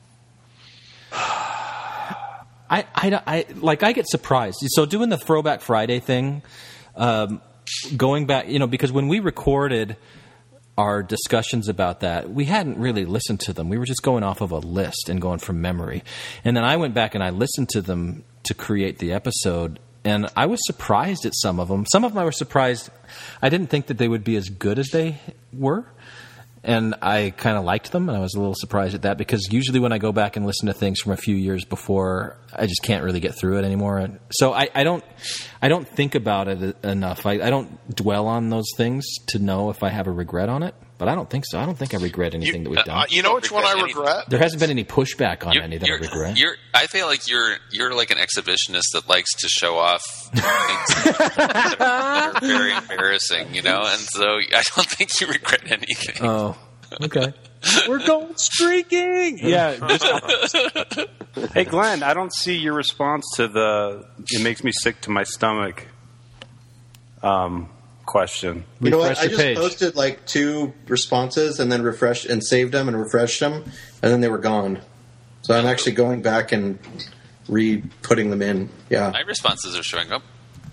I get surprised. So doing the Throwback Friday thing, going back, because when we recorded our discussions about that, we hadn't really listened to them. We were just going off of a list and going from memory. And then I went back and I listened to them to create the episode, and I was surprised at some of them. Some of them I was surprised. I didn't think that they would be as good as they were. And I kind of liked them, and I was a little surprised at that because usually when I go back and listen to things from a few years before, I just can't really get through it anymore. So I don't think about it enough. I don't dwell on those things to know if I have a regret on it, but I don't think so. I don't think I regret anything that we've done. You know which one I regret? There hasn't been any pushback on any that I regret. I feel like you're like an exhibitionist that likes to show off things that are very embarrassing, and so I don't think you regret anything. Oh, okay. We're going streaking. Yeah. Hey, Glenn, I don't see your response to the "it makes me sick to my stomach" question. You know what? I just posted like 2 responses and then refreshed and saved them and refreshed them, and then they were gone. So I'm actually going back and re-putting them in. Yeah, my responses are showing up.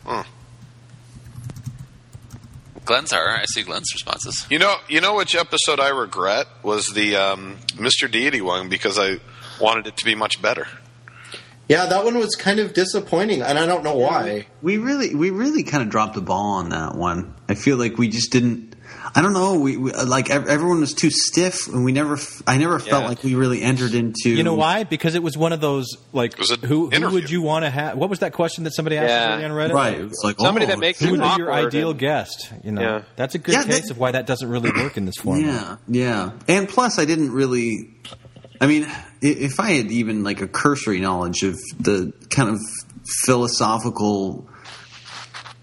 Glenn's are. I see Glenn's responses. You know which episode I regret was the Mr. Deity one because I wanted it to be much better. Yeah, that one was kind of disappointing, and I don't know why. We really kind of dropped the ball on that one. I feel like we just didn't. I don't know. We like everyone was too stiff, and I never felt like we really entered into. You know why? Because it was one of those like who would you want to have? What was that question that somebody asked on Reddit? Right, it's like somebody that makes who would you be your ideal guest? That's a good case of why that doesn't really work in this format. Yeah, and plus I didn't really. I mean, if I had even like a cursory knowledge of the kind of philosophical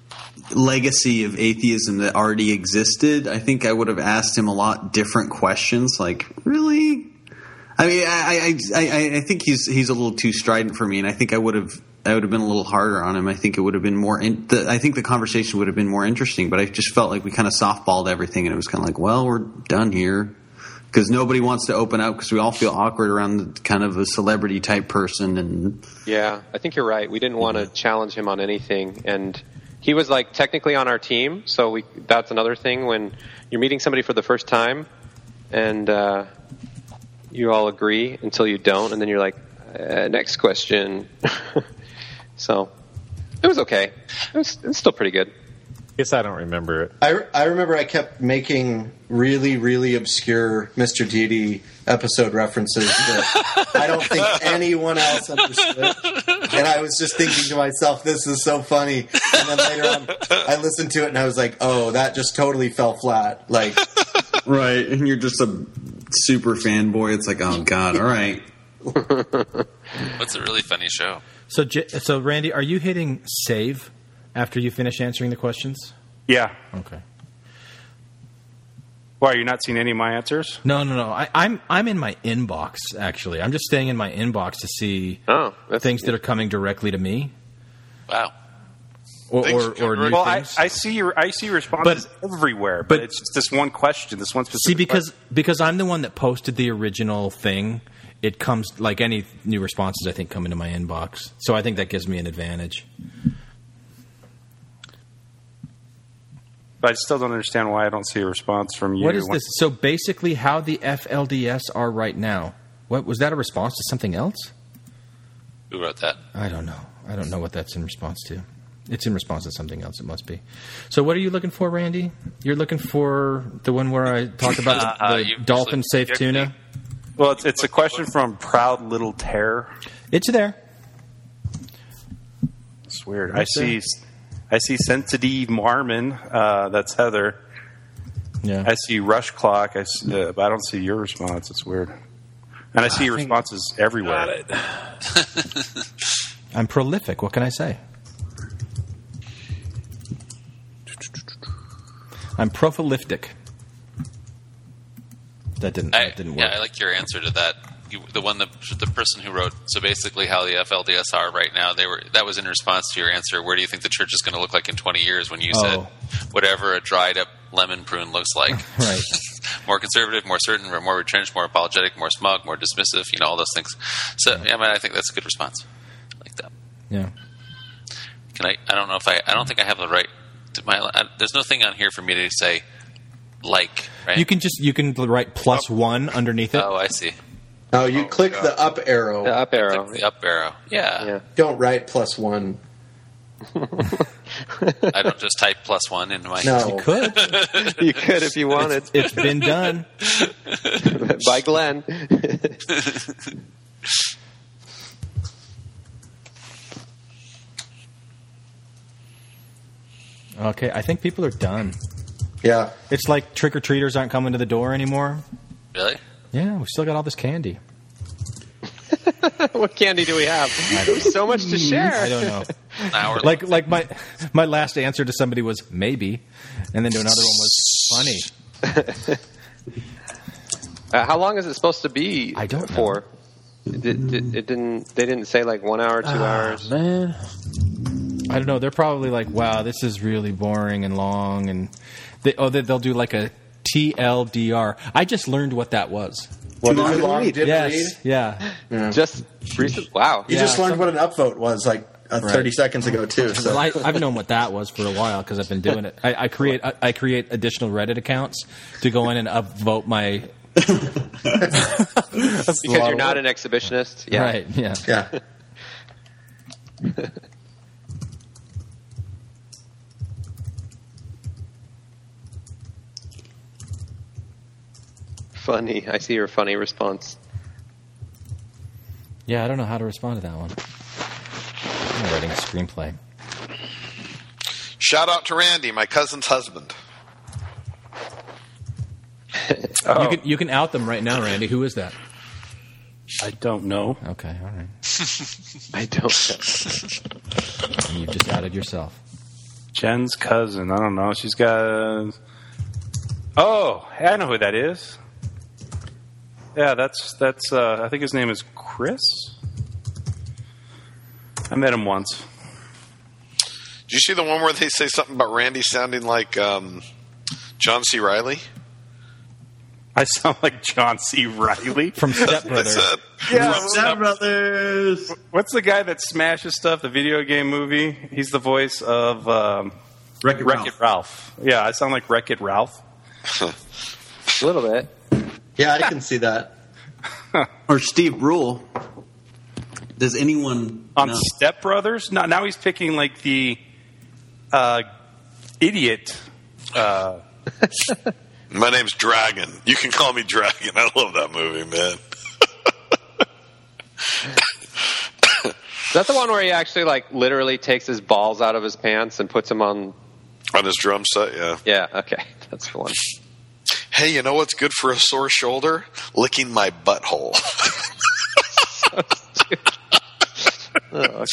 legacy of atheism that already existed, I think I would have asked him a lot different questions. Like, really? I mean, I think he's a little too strident for me, and I think I would have been a little harder on him. I think it would have been more. I think the conversation would have been more interesting. But I just felt like we kind of softballed everything, and it was kind of like, well, we're done here. Because nobody wants to open up because we all feel awkward around kind of a celebrity type person. And yeah, I think you're right. We didn't want to challenge him on anything. And he was like technically on our team. So that's another thing when you're meeting somebody for the first time and you all agree until you don't. And then you're like, next question. So it was okay. It was still pretty good. Guess I don't remember it. I remember I kept making really, really obscure Mr. Deedy episode references that I don't think anyone else understood. And I was just thinking to myself, this is so funny. And then later on, I listened to it and I was like, oh, that just totally fell flat. Like, right. And you're just a super fanboy. It's like, oh, God, all right. What's a really funny show? So Randy, are you hitting save after you finish answering the questions? Yeah. Okay. Why, are you not seeing any of my answers? No. I'm in my inbox, actually. I'm just staying in my inbox to see things that are coming directly to me. Wow. Or new things. I see responses everywhere, but it's just this one question, this one specific question. Because I'm the one that posted the original thing, it comes, like any new responses, I think, come into my inbox. So I think that gives me an advantage. But I still don't understand why I don't see a response from you. What is this? So basically how the FLDS are right now. What was that a response to something else? Who wrote that? I don't know. I don't know what that's in response to. It's in response to something else, it must be. So what are you looking for, Randy? You're looking for the one where I talked about the dolphin safe tuna? Well, it's a question from Proud Little Terror. It's there. It's weird. I see Sensitive Marmon. That's Heather. Yeah. I see Rush Clock. But I don't see your response. It's weird. And I see your responses everywhere. I'm prolific. What can I say? I'm prophylactic. That didn't work. Yeah, I like your answer to that. The person who wrote, so basically how the FLDS are right now, that was in response to your answer, where do you think the church is going to look like in 20 years, when you said whatever a dried up lemon prune looks like. Right. More conservative, more certain, more retrenched, more apologetic, more smug, more dismissive, all those things. So, I think that's a good response. I like that. Yeah. I don't think I have the right there's no thing on here for me to say like, right? You can write +1 underneath it. Oh, I see. Oh, you click the up arrow. The up arrow. The up arrow. Yeah. Don't write +1. I don't just type +1 into my... No. You could. You could if you wanted. It's been done. By Glenn. Okay, I think people are done. Yeah. It's like trick-or-treaters aren't coming to the door anymore. Really? Yeah, we still got all this candy. What candy do we have? There's so much to share. I don't know. Like my last answer to somebody was maybe, and then to another one was funny. How long is it supposed to be? I don't for? They didn't say like 1 hour, 2 hours. Man, I don't know. They're probably like, wow, this is really boring and long, and they'll do like a TLDR. I just learned what that was. Too long? You didn't read? Yeah. Just recent. Wow. You just learned what an upvote was like 30 seconds ago too. So. Well, I've known what that was for a while because I've been doing it. I create additional Reddit accounts to go in and upvote my. Because you're not an exhibitionist. Yeah. Right. Yeah. Yeah. Funny. I see your funny response. Yeah, I don't know how to respond to that one. I'm writing a screenplay. Shout out to Randy, my cousin's husband. You can out them right now, Randy. Who is that? I don't know. Okay, all right. I don't know. And you've just outed yourself. Jen's cousin. I don't know. She's got. Oh, I know who that is. Yeah, that's. I think his name is Chris. I met him once. Did you see the one where they say something about Randy sounding like John C. Reilly? I sound like John C. Reilly from Step Brothers. Yeah, from Step Brothers. What's the guy that smashes stuff? The video game movie. He's the voice of Wreck-It Ralph. Yeah, I sound like Wreck-It Ralph. A little bit. Yeah, I can see that. Or Steve Brule. Does anyone on know? Step Brothers? No, now he's picking like the idiot. My name's Dragon. You can call me Dragon. I love that movie, man. Is that the one where he actually like literally takes his balls out of his pants and puts them on his drum set? Yeah. Yeah. Okay, that's the one. Hey, you know what's good for a sore shoulder? Licking my butthole. Oh,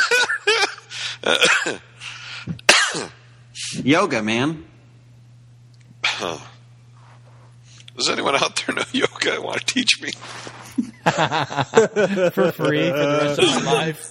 Yoga, man. Does anyone out there know yoga? Want to teach me? For free for the rest of my life.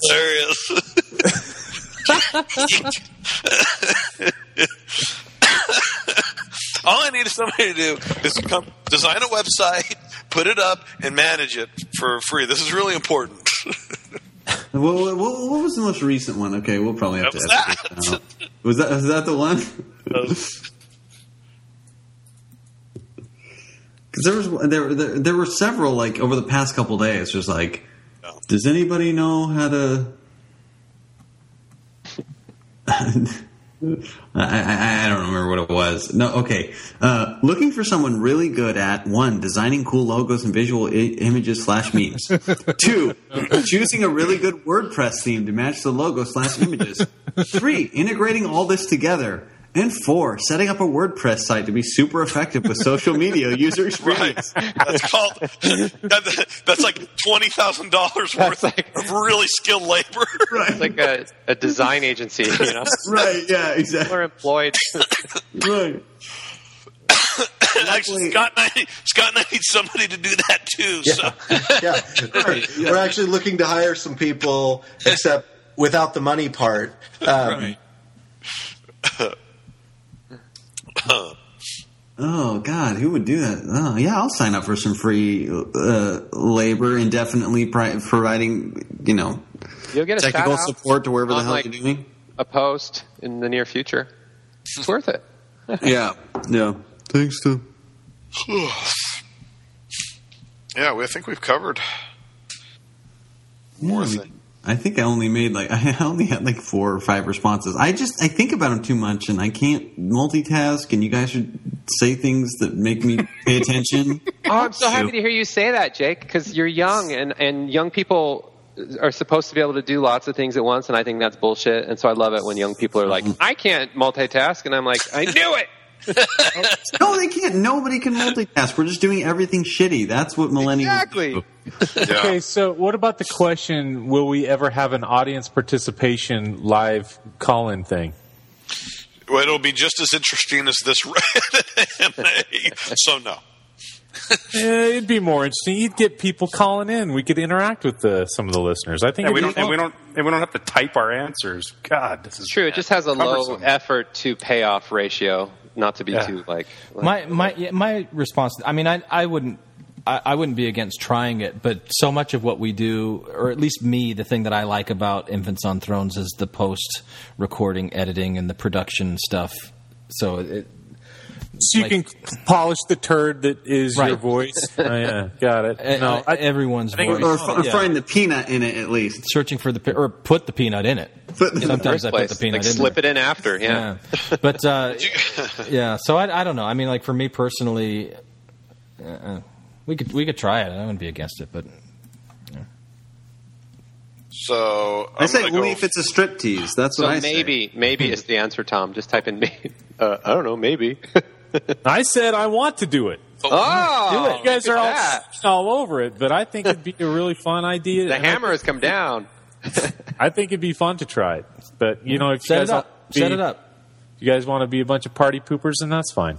Hilarious. All I need somebody to do is come design a website, put it up, and manage it for free. This is really important. What was the most recent one? Okay, we'll probably have to ask that. Was that the one? Because there were several like over the past couple days. Just like, does anybody know how to? I don't remember what it was. No, okay. Looking for someone really good at 1, designing cool logos and visual images / memes. 2, choosing a really good WordPress theme to match the logo / images. 3, integrating all this together. And 4, setting up a WordPress site to be super effective with social media user experience. Right. That's like $20,000 worth of really skilled labor. Right. It's like a design agency, you know? Right, yeah, exactly. People are employed. Right. Actually, Scott and I need somebody to do that too. Yeah. Right. Yeah. We're actually looking to hire some people, except without the money part. Right. Oh God, who would do that? Oh yeah, I'll sign up for some free labor, indefinitely providing You'll get a technical support to wherever the hell like you're doing. A post in the near future. It's worth it. Yeah. Thanks, Tim. Yeah, I think we've covered more things. I think I only had like 4 or 5 responses. I think about them too much, and I can't multitask. And you guys should say things that make me pay attention. Oh, I'm so happy to hear you say that, Jake, because you're young, and young people are supposed to be able to do lots of things at once, and I think that's bullshit. And so I love it when young people are like, I can't multitask, and I'm like, I knew it. No, they can't. Nobody can multitask. We're just doing everything shitty. That's what millennials do. Okay, so what about the question, will we ever have an audience participation live call-in thing? Well, it'll be just as interesting as this Reddit AMA, so no. It'd be more interesting. You'd get people calling in. We could interact with some of the listeners. I think we don't have to type our answers. God, this is true. It just has a low effort to payoff ratio. Not to be too like my response. I mean, I wouldn't be against trying it, but so much of what we do, or at least me, the thing that I like about Infants on Thrones is the post-recording, editing, and the production stuff. So you can polish the turd that is your voice. Oh, yeah, got it. Everyone's voice. Or find the peanut in it at least. Searching for or put the peanut in it. Sometimes I put the peanut in slip there. it in after, yeah. But yeah, so I don't know. I mean, like for me personally, we could try it. I wouldn't be against it, but. Yeah. So I say only if it's a striptease. That's what I say. Maybe is the answer, Tom. Just type in maybe. I don't know, maybe. I said I want to do it. Oh, do it. You guys are all over it, but I think it'd be a really fun idea. The hammer has come down. I think it'd be fun to try it, but if set it up. You guys want to be a bunch of party poopers, and that's fine.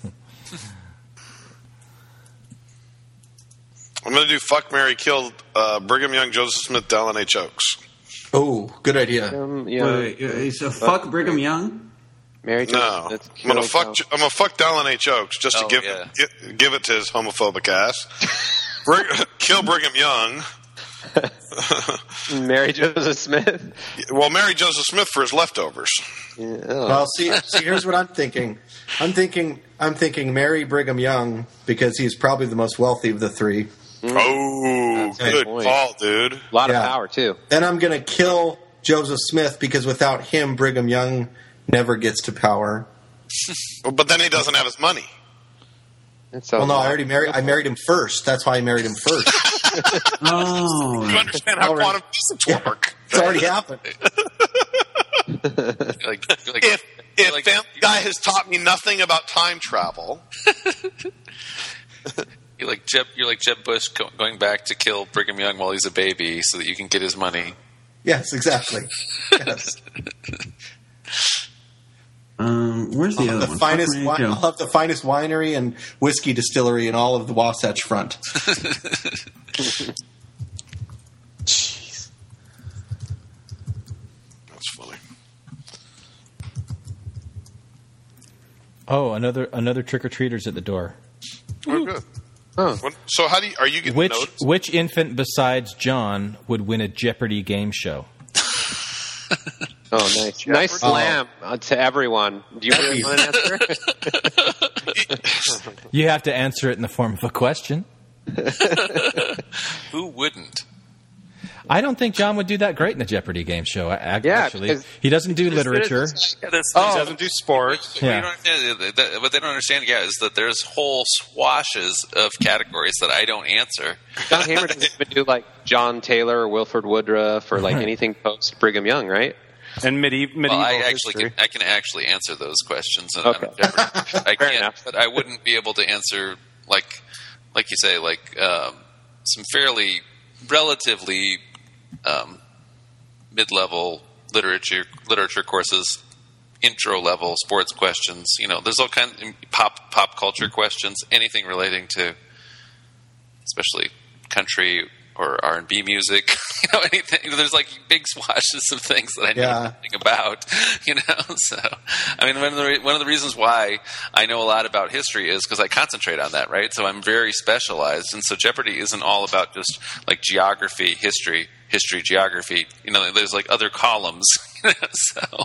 I'm going to do fuck, marry, kill Brigham Young, Joseph Smith, Dallin H. Oaks. Oh, good idea. Wait, so fuck Brigham Young? Mary Jo No, Smith I'm gonna killed fuck Dallin H. Oaks just to give it to his homophobic ass. Kill Brigham Young. Mary Joseph Smith. Well, marry Joseph Smith for his leftovers. Yeah. Well, see, here's what I'm thinking. I'm thinking marry Brigham Young because he's probably the most wealthy of the three. Oh, good call, dude. A lot of power too. Then I'm going to kill Joseph Smith because without him, Brigham Young never gets to power. But then he doesn't have his money. Well, no, I married him first. That's why I married him first. Oh, You understand how quantum physics work? It's already happened. If Family Guy has taught me nothing about time travel, You're like Jeb Bush going back to kill Brigham Young while he's a baby so that you can get his money. Yes, exactly. Yes. Where's the other one? I'll have the finest winery and whiskey distillery in all of the Wasatch Front. Jeez. that's funny. Oh, another trick or treaters at the door. Oh, good. So are you getting notes? Which infant besides John would win a Jeopardy game show? Oh, nice. Nice slam to everyone. Do you really want an answer? You have to answer it in the form of a question. Who wouldn't? I don't think John would do that great in a Jeopardy game show. Actually, he doesn't do literature. He doesn't do sports. Yeah. What they don't understand, is that there's whole swashes of categories that I don't answer. John Hamer doesn't even do like John Taylor or Wilford Woodruff or like anything post Brigham Young, right? And medieval I history. can actually answer those questions. And Okay. I can't, but I wouldn't be able to answer like you say, some fairly relatively mid-level literature courses, intro level sports questions. There's all kinds of pop culture questions, anything relating to, especially country or R&B music. Anything. There's like big swashes of things that I know nothing about. So I mean, one of the reasons why I know a lot about history is because I concentrate on that, right? So I'm very specialized, and so Jeopardy isn't all about just like geography, history, geography. There's like other columns. So.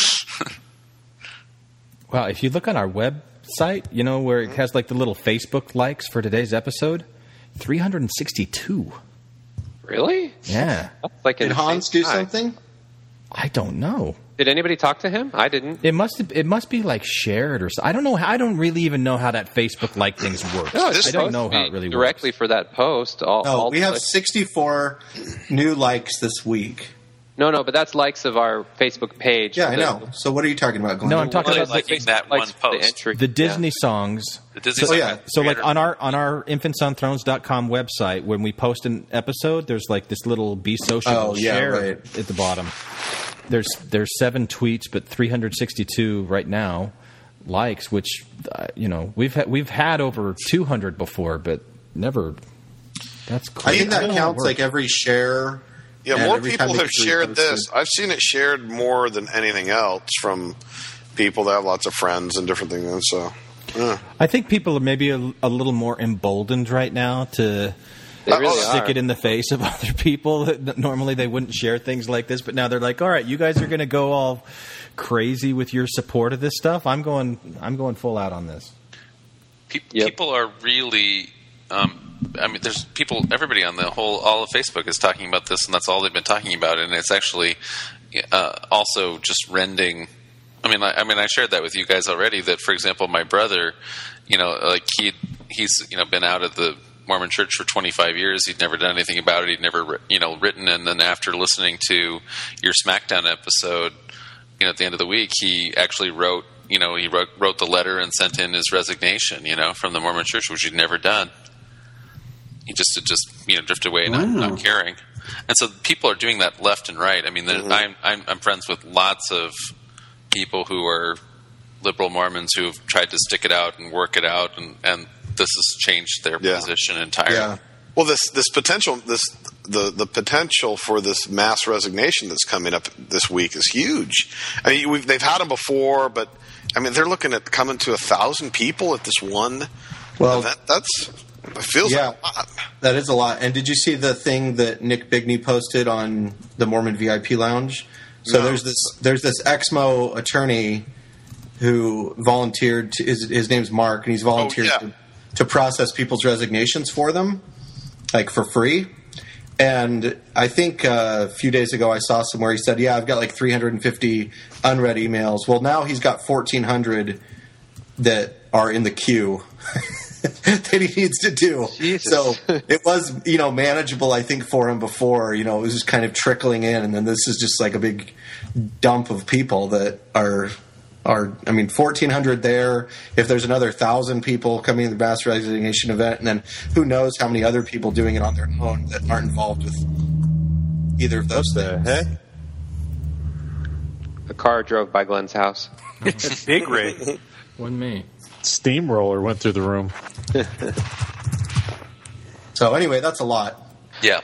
Wow, if you look on our website, where it has like the little Facebook likes for today's episode, 362. Really? Yeah. Like Did Hans do something? I don't know. Did anybody talk to him? I didn't. It must be like shared or something. I don't know. I don't really even know how that Facebook like things work. No, I don't know how it really works. Directly for that post. We have 64 new likes this week. No, but that's likes of our Facebook page. Yeah, I know. So what are you talking about, Glenn? No, I'm talking about that one post. The Disney songs. The Disney songs. So like on our infantsonthrones.com website, when we post an episode, there's like this little be social share at the bottom. There's 7 tweets, but 362 right now likes, which we've had over 200 before, but never. That's crazy. I think that counts like every share. Yeah, more people have shared this. I've seen it shared more than anything else from people that have lots of friends and different things. So, I think people are maybe a little more emboldened right now to stick it in the face of other people. Normally they wouldn't share things like this, but now they're like, all right, you guys are going to go all crazy with your support of this stuff. I'm going full out on this. People are really... there's people. Everybody on all of Facebook is talking about this, and that's all they've been talking about. And it's actually also just rending. I shared that with you guys already. That, for example, my brother, he's been out of the Mormon Church for 25 years. He'd never done anything about it. He'd never written. And then after listening to your SmackDown episode, at the end of the week, he actually wrote. He wrote the letter and sent in his resignation. From the Mormon Church, which he'd never done. He just drift away, not caring, and so people are doing that left and right. I mean, I'm friends with lots of people who are liberal Mormons who've tried to stick it out and work it out, and this has changed their position entirely. Yeah. Well, this potential the potential for this mass resignation that's coming up this week is huge. I mean, they've had them before, but I mean, they're looking at coming to 1,000 people at this one event. It feels like a lot. That is a lot. And did you see the thing that Nick Bigney posted on the Mormon VIP Lounge? So there's this Exmo attorney who volunteered. His name's Mark, and he's volunteered to process people's resignations for them, like for free. And I think a few days ago I saw somewhere he said, I've got like 350 unread emails. Well, now he's got 1,400 that are in the queue that he needs to do. Jesus. So it was, manageable, I think, for him before. It was just kind of trickling in, and then this is just like a big dump of people that are 1,400 there. If there's another 1,000 people coming to the mass resignation event, and then who knows how many other people doing it on their own that aren't involved with either of those things. Heck? A car drove by Glenn's house. Big rig. Wasn't me. Steamroller went through the room. So anyway, that's a lot. Yeah.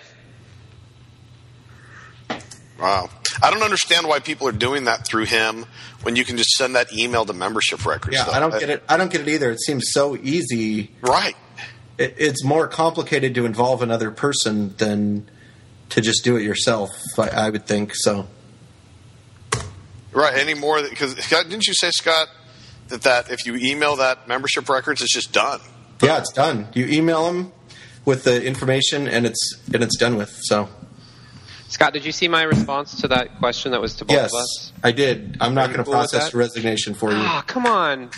Wow. I don't understand why people are doing that through him when you can just send that email to membership records. Yeah, I don't get it. I don't get it either. It seems so easy. Right. It's more complicated to involve another person than to just do it yourself, I would think. So. Right. Any more? Because didn't you say, Scott, that if you email that membership records, it's just done? Yeah, it's done. You email them with the information, and it's done with. So. Scott, did you see my response to that question that was to both of us? Yes, I did. I'm not going to process resignation for you. Oh, come on.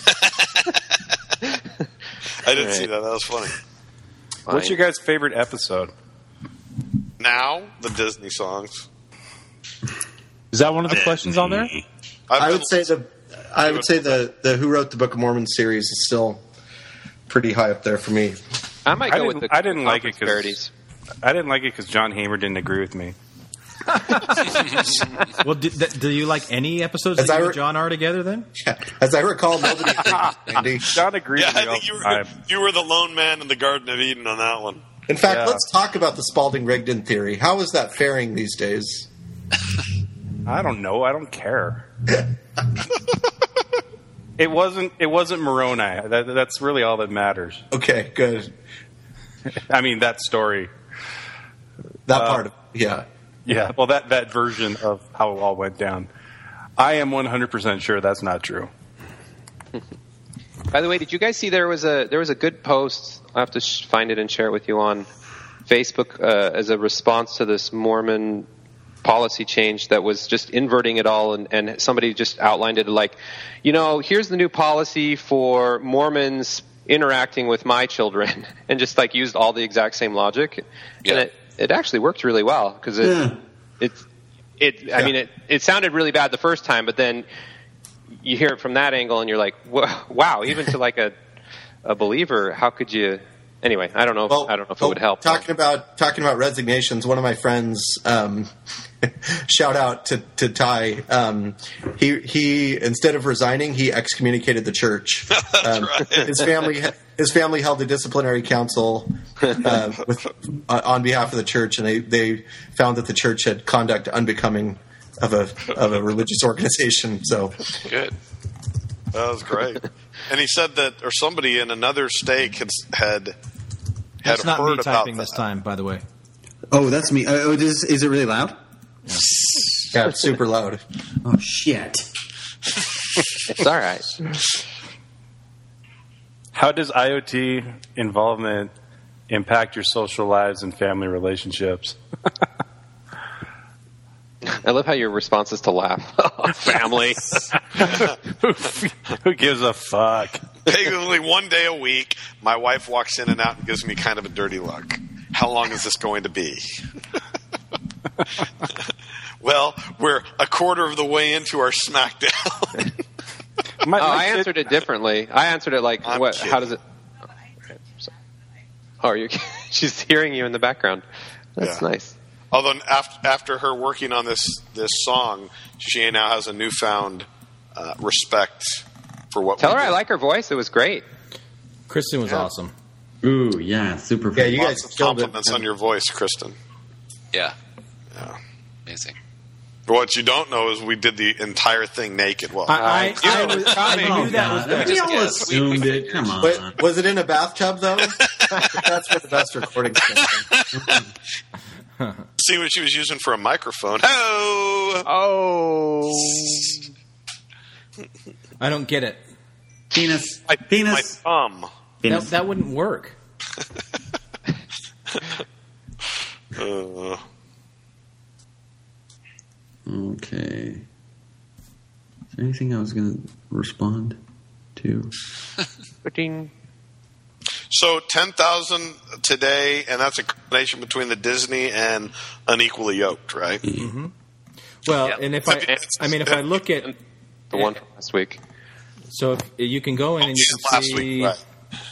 I didn't see that. That was funny. Fine. What's your guys' favorite episode? Now, the Disney songs. Is that one of the questions on there? I would say the Who Wrote the Book of Mormon series is still pretty high up there for me. I might go with the I didn't like it parodies. I didn't like it because John Hamer didn't agree with me. Well, do you like any episodes that you and John are together then? Yeah. As I recall, nobody agreed. John agreed with me all the time. You were the lone man in the Garden of Eden on that one. In fact, let's talk about the Spalding-Rigdon theory. How is that faring these days? I don't know. I don't care. It wasn't Moroni. That's really all that matters. Okay, good. I mean, that story. That part of yeah. Yeah, well, that version of how it all went down. I am 100% sure that's not true. By the way, did you guys see there was a good post? I'll have to find it and share it with you on Facebook as a response to this Mormon policy change that was just inverting it all, and somebody just outlined it like, here's the new policy for Mormons interacting with my children, and just like used all the exact same logic. Yeah. And it actually worked really well because it sounded really bad the first time, but then you hear it from that angle and you're like, wow, even to like a believer, how could you? Anyway, I don't know. I don't know if it would help. Talking about resignations, one of my friends, shout out to Ty. He instead of resigning, he excommunicated the church. Right. His family held a disciplinary council on behalf of the church, and they found that the church had conduct unbecoming of a religious organization. So good. That was great. And he said that, or somebody in another stake had That's not heard me typing about this time, by the way. Oh, that's me. Is it really loud? Yeah, it's super loud. Oh, shit. It's all right. How does IoT involvement impact your social lives and family relationships? I love how your response is to laugh. Family. Who gives a fuck? Basically, one day a week, my wife walks in and out and gives me kind of a dirty look. How long is this going to be? Well, we're a quarter of the way into our SmackDown. I answered it differently. I answered it like, what? How does it? Oh, are you? She's hearing you in the background. That's nice. Although after her working on this song, she now has a newfound respect for what. Tell her I like her voice. It was great. Kristen was awesome. Ooh, yeah, super. Yeah, you guys Lots of killed it. compliments on your voice, Kristen. Yeah. Yeah. Amazing. But what you don't know is we did the entire thing naked. Well, I knew that was We all assumed it. Come on. Wait, was it in a bathtub though? That's where the best recordings came from. see what she was using for a microphone. Oh, I don't get it. Penis. my Penis. thumb. That wouldn't work. Okay. Is there anything I was going to respond to? So 10,000 today, and that's a combination between the Disney and Unequally Yoked, right? Mm-hmm. Well, and if I look at the one from last week, so if you can go in and you can last see. week, right.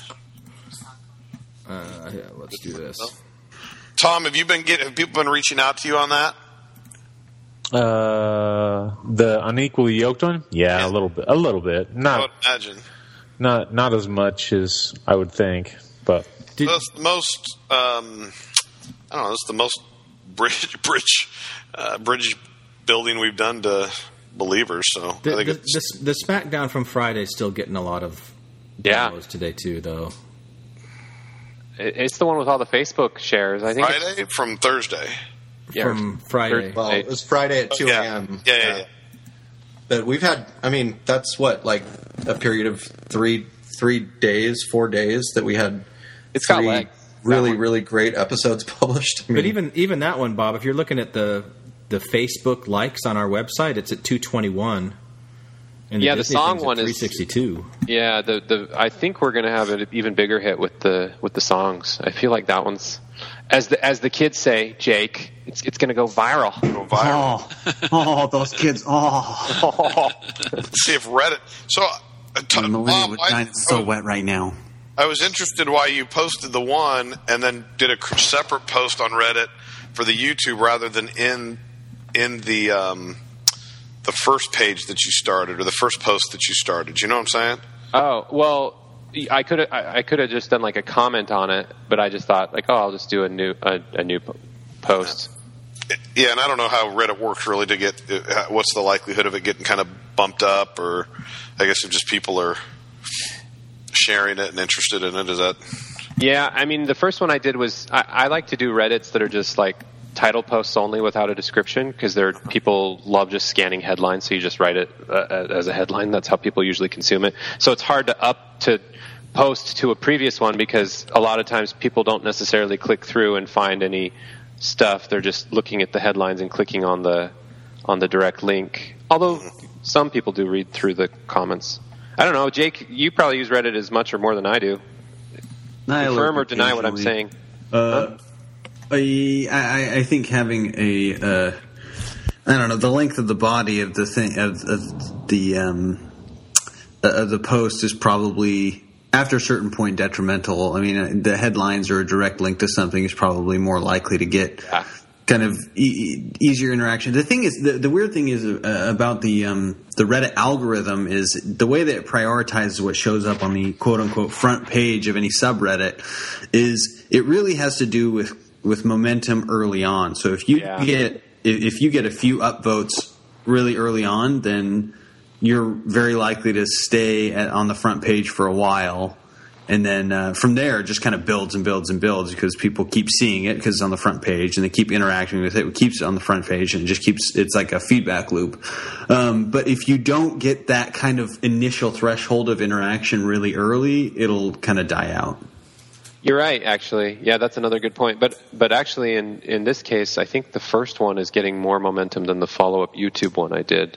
Let's do this. Tom, have people been reaching out to you on that? The Unequally Yoked one? Yeah, a little bit. I would imagine. Not as much as I would think, but That's the most. I don't know. It's the most bridge building we've done to believers. So I think the SmackDown from Friday is still getting a lot of downloads today too, though. It's the one with all the Facebook shares. I think Friday from Thursday. Yeah, from Friday. Well, it was Friday at 2 a.m. Yeah. But we've had, that's what, like a period of 4 days that we had. It's got legs. Really great episodes published. But even that one, Bob, if you're looking at the Facebook likes on our website, it's at 221. And the song one is 362. Yeah, I think we're going to have an even bigger hit with the songs. I feel like that one's, as the kids say, Jake, it's going to go viral. Oh, those kids. Let's see if Reddit. So, Bob, it's so wet right now. I was interested why you posted the one and then did a separate post on Reddit for the YouTube rather than in the first page that you started or the first post that you started. You know what I'm saying? Oh, well, I could have just done like a comment on it, but I just thought like, I'll just do a new post. Yeah, and I don't know how Reddit works really to get what's the likelihood of it getting kind of bumped up, or I guess if just people are sharing it and interested in it. Is that? Yeah, the first one I did was I like to do Reddits that are just like title posts only without a description, because people love just scanning headlines, so you just write it as a headline. That's how people usually consume it. So it's hard to post to a previous one, because a lot of times people don't necessarily click through and find any stuff. They're just looking at the headlines and clicking on the direct link. Although some people do read through the comments. I don't know, Jake, you probably use Reddit as much or more than I do. Confirm or deny what I'm saying. I think having the length of the body of the thing of the post is probably after a certain point detrimental. The headlines or a direct link to something is probably more likely to get kind of easier interaction. The thing is, the weird thing is about the Reddit algorithm is the way that it prioritizes what shows up on the quote unquote front page of any subreddit is it really has to do with momentum early on. So if you get a few upvotes really early on, then you're very likely to stay on the front page for a while. And then from there, it just kind of builds and builds and builds because people keep seeing it because it's on the front page, and they keep interacting with it. It keeps it on the front page, and it's like a feedback loop. But if you don't get that kind of initial threshold of interaction really early, it'll kind of die out. You're right, actually. Yeah, that's another good point. But actually, in this case, I think the first one is getting more momentum than the follow-up YouTube one I did.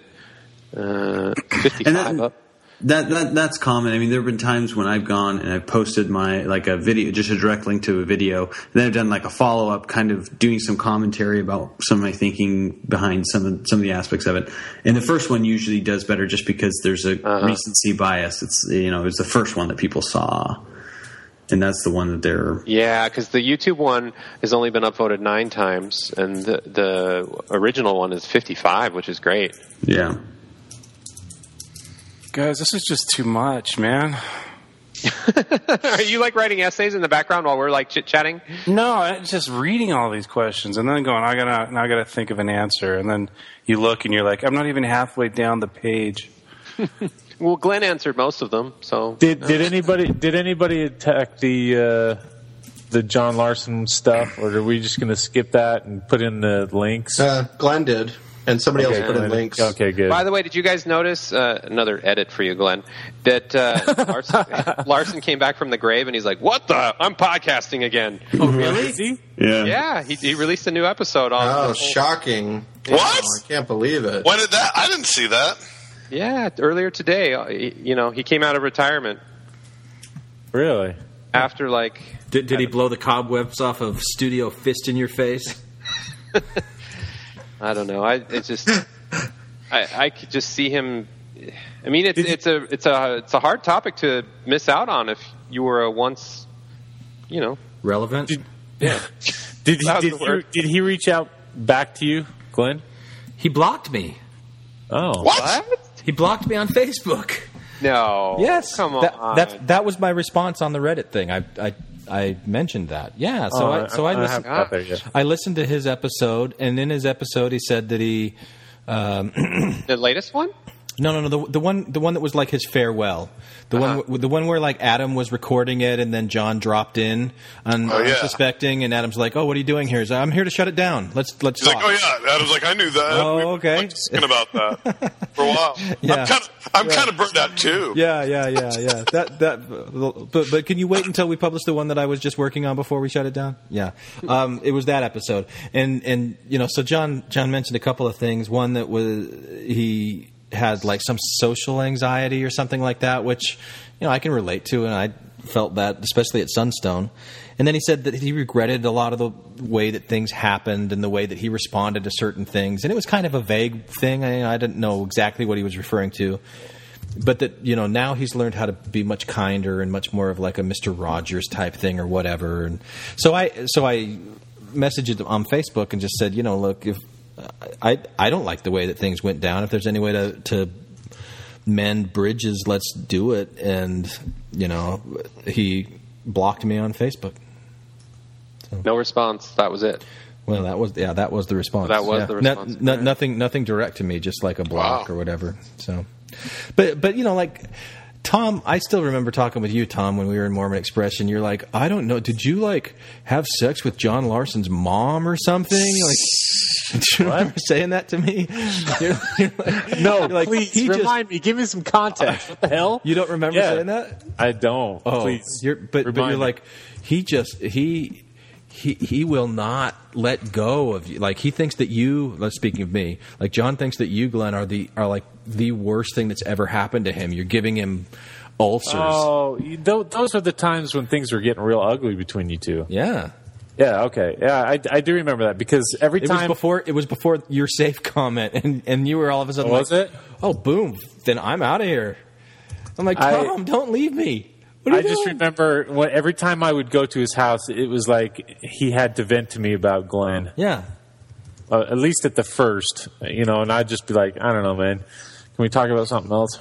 55 up. That's common. There have been times when I've gone and I've posted a video, just a direct link to a video, and then I've done like a follow-up, kind of doing some commentary about some of my thinking behind some of the aspects of it. And the first one usually does better just because there's a recency bias. It's it's the first one that people saw. And that's the one that they're... Yeah, because the YouTube one has only been upvoted 9 times, and the original one is 55, which is great. Yeah. Guys, this is just too much, man. Are you like writing essays in the background while we're like chit-chatting? No, it's just reading all these questions and then going, I gotta think of an answer. And then you look and you're like, I'm not even halfway down the page. Well, Glenn answered most of them. So did anybody attack the John Larson stuff, or are we just going to skip that and put in the links? Glenn did. And somebody else put in links. Okay, good. By the way, did you guys notice, another edit for you, Glenn, that Larson came back from the grave and he's like, what the? I'm podcasting again. Oh, really? Yeah. Yeah, he released a new episode on... Oh, shocking. What? I can't believe it. When did that? I didn't see that. Yeah, earlier today, he came out of retirement. Really? After, like... Did he blow the cobwebs off of Studio Fist in your face? I don't know. I could just see him. I mean, it's a hard topic to miss out on if you were a once, relevant. Did he reach out back to you, Glenn? He blocked me. Oh, what? He blocked me on Facebook. No. Yes. Come on. That was my response on the Reddit thing. I mentioned that. Yeah. So I listened. I listened to his episode, and in his episode, he said that he the latest one. No. The one that was like his farewell. The one where like Adam was recording it, and then John dropped in unsuspecting, and Adam's like, "Oh, what are you doing here?" He's like, "I'm here to shut it down. Let's He's talk." like, "Oh yeah." Adam's like, "I knew that." Oh, okay. We've been talking about that for a while. Yeah. I'm kind of burnt out too. Yeah. But can you wait until we publish the one that I was just working on before we shut it down? Yeah. It was that episode, and so John mentioned a couple of things. One that was he had like some social anxiety or something like that, which I can relate to, and I felt that especially at Sunstone. And then he said that he regretted a lot of the way that things happened and the way that he responded to certain things, and it was kind of a vague thing. I didn't know exactly what he was referring to, but that now he's learned how to be much kinder and much more of like a Mr. Rogers type thing or whatever. And so I messaged him on Facebook and just said, look, if I don't like the way that things went down. If there's any way to mend bridges, let's do it. And he blocked me on Facebook. So. No response. That was it. Well, that was the response. That was the response. Nothing direct to me, just like a block or whatever. So, but like Tom, I still remember talking with you, Tom, when we were in Mormon Express, and you're like, I don't know, did you like have sex with John Larson's mom or something? Like, do you remember saying that to me? You're like, no, like, please remind me. Give me some context. What the hell? You don't remember saying that? I don't. Oh, please. But you're like, he will not let go of you. Like, he thinks that you, speaking of me, like John thinks that you, Glenn, are like the worst thing that's ever happened to him. You're giving him ulcers. Oh, those are the times when things were getting real ugly between you two. Yeah. Yeah, okay. Yeah, I do remember that because every time... It was before your safe comment, and you were all of a sudden was it? Oh, boom, then I'm out of here. I'm like, Tom, don't leave me. I just remember every time I would go to his house, it was like he had to vent to me about Glenn. Yeah. At least at the first, and I'd just be like, I don't know, man. Can we talk about something else?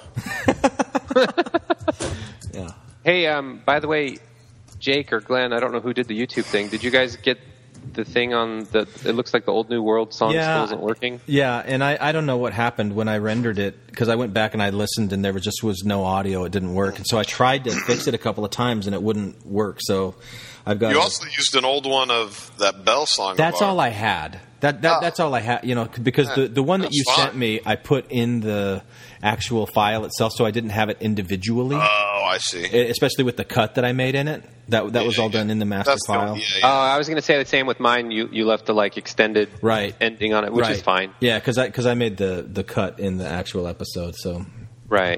Yeah. Hey, by the way, Jake or Glenn, I don't know who did the YouTube thing. Did you guys get the thing on it looks like the Old New World song still isn't working? Yeah, and I don't know what happened when I rendered it, because I went back and I listened and there was no audio. It didn't work. And so I tried to fix it a couple of times and it wouldn't work. So I've got... You also used an old one of that Bell song. That's all I had. That's all I had, because the one that you sent me, I put in the actual file itself, so I didn't have it individually. Oh, I see. Especially with the cut that I made in it. That was all done in the master file. I was going to say the same with mine. You left the extended ending on it, which is fine. Yeah, because I made the cut in the actual episode. So right.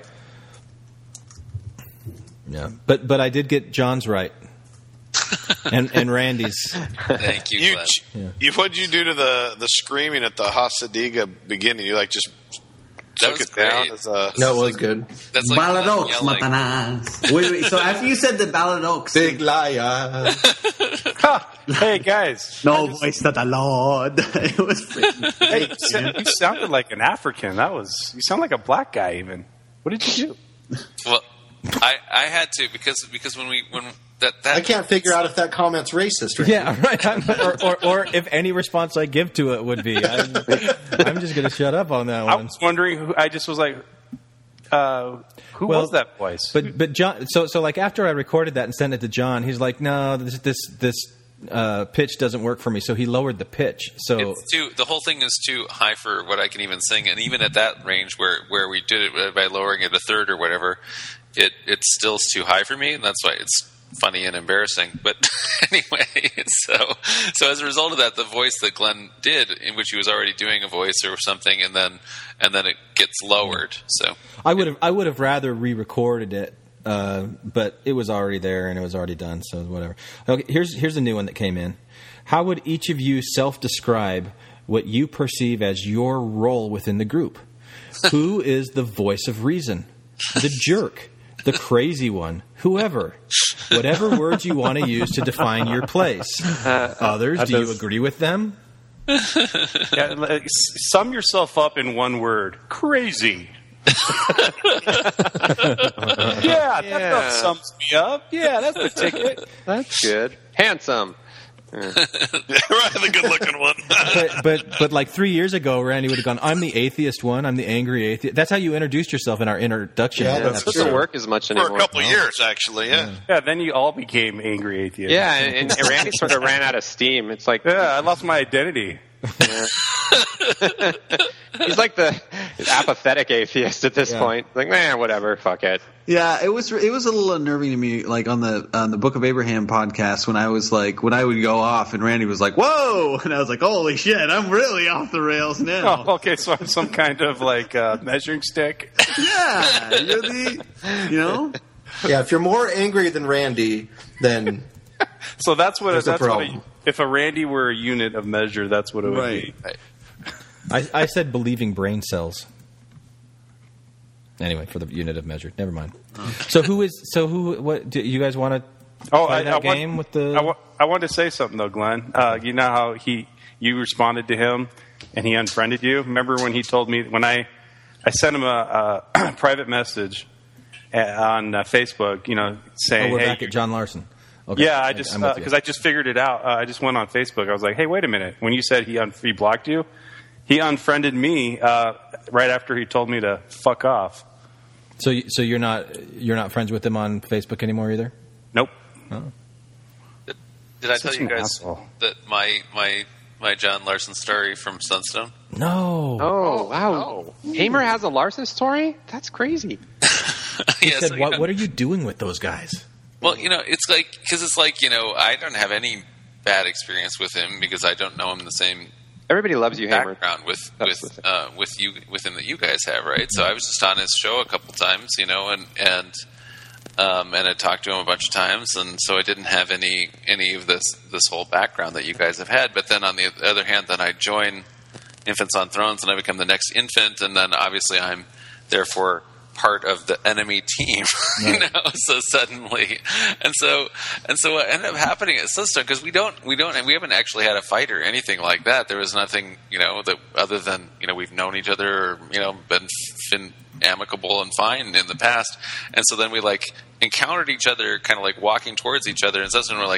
Yeah, but I did get John's right. and Randy's. Thank you, Glenn. What'd you do to the screaming at the Hasadiga beginning? You just took it down as a... No, it was good. That's like Baladox, Matanas. Wait, so after you said the Baladox... Big liar. Hey, guys. No voice to the Lord. It was freaking... Hey, you sounded like an African. You sound like a black guy, even. What did you do? Well, I had to because when that I can't figure out if that comment's racist. Right? Yeah, right. or if any response I give to it would be. I'm just going to shut up on that one. I was wondering who. I just was like, who was that voice? But John. So like after I recorded that and sent it to John, he's like, no, this pitch doesn't work for me. So he lowered the pitch. So the whole thing is too high for what I can even sing, and even at that range where we did it by lowering it a third or whatever, it's still too high for me, and that's why it's funny and embarrassing. But anyway, so as a result of that, the voice that Glenn did, in which he was already doing a voice or something, and then it gets lowered. So I would have rather re-recorded it. But it was already there and it was already done, so whatever. Okay, here's a new one that came in. How would each of you self-describe what you perceive as your role within the group? Who is the voice of reason? The jerk? The crazy one? Whoever? Whatever words you want to use to define your place. Others, do you agree with them? Yeah, sum yourself up in one word. Crazy. That sums me up. Yeah, that's the ticket. That's good. Handsome. Right, the good-looking one. but like 3 years ago, Randy would have gone, I'm the atheist one. I'm the angry atheist. That's how you introduced yourself in our introduction. Yeah, that doesn't work as much anymore. For a couple of years, actually, yeah. Yeah, then you all became angry atheists. Yeah, and Randy sort of ran out of steam. It's like... Yeah, I lost my identity. Yeah. He's like the apathetic atheist at this point. Like, man, whatever, fuck it. Yeah, it was a little unnerving to me, like on the Book of Abraham podcast, when I would go off and Randy was like, "Whoa!" and I was like, "Holy shit, I'm really off the rails now." Oh, okay, so I'm some kind of like measuring stick. Yeah, Yeah, if you're more angry than Randy, then so that's what that's what. If a Randy were a unit of measure, that's what it would be. I said believing brain cells. Anyway, for the unit of measure. Never mind. So what do you guys want to play that game with the... I wanted to say something, though, Glenn. You know how you responded to him and he unfriended you? Remember when he told me, when I sent him a private message on Facebook, saying, we're back at John Larson. Okay. Yeah, because I just figured it out. I just went on Facebook. I was like, hey, wait a minute. When you said he blocked you, he unfriended me right after he told me to fuck off. So you're not friends with him on Facebook anymore either? Nope. Oh. Did I tell you guys that my John Larson story from Sunstone? No. Oh, wow. Hamer has a Larson story? That's crazy. He said, what are you doing with those guys? Well, it's like, I don't have any bad experience with him because I don't know him in the same everybody loves you, Hamer. Background with him that you guys have, right? So I was just on his show a couple times, and I talked to him a bunch of times, and so I didn't have any of this whole background that you guys have had. But then on the other hand, then I join Infants on Thrones, and I become the next infant, and then obviously I'm therefore part of the enemy team, so suddenly, and so what ended up happening at Sunstone, because we haven't actually had a fight or anything like that. There was nothing, that other than, we've known each other, or, been amicable and fine in the past. And so then we encountered each other kind of walking towards each other, and Sunstone we're like,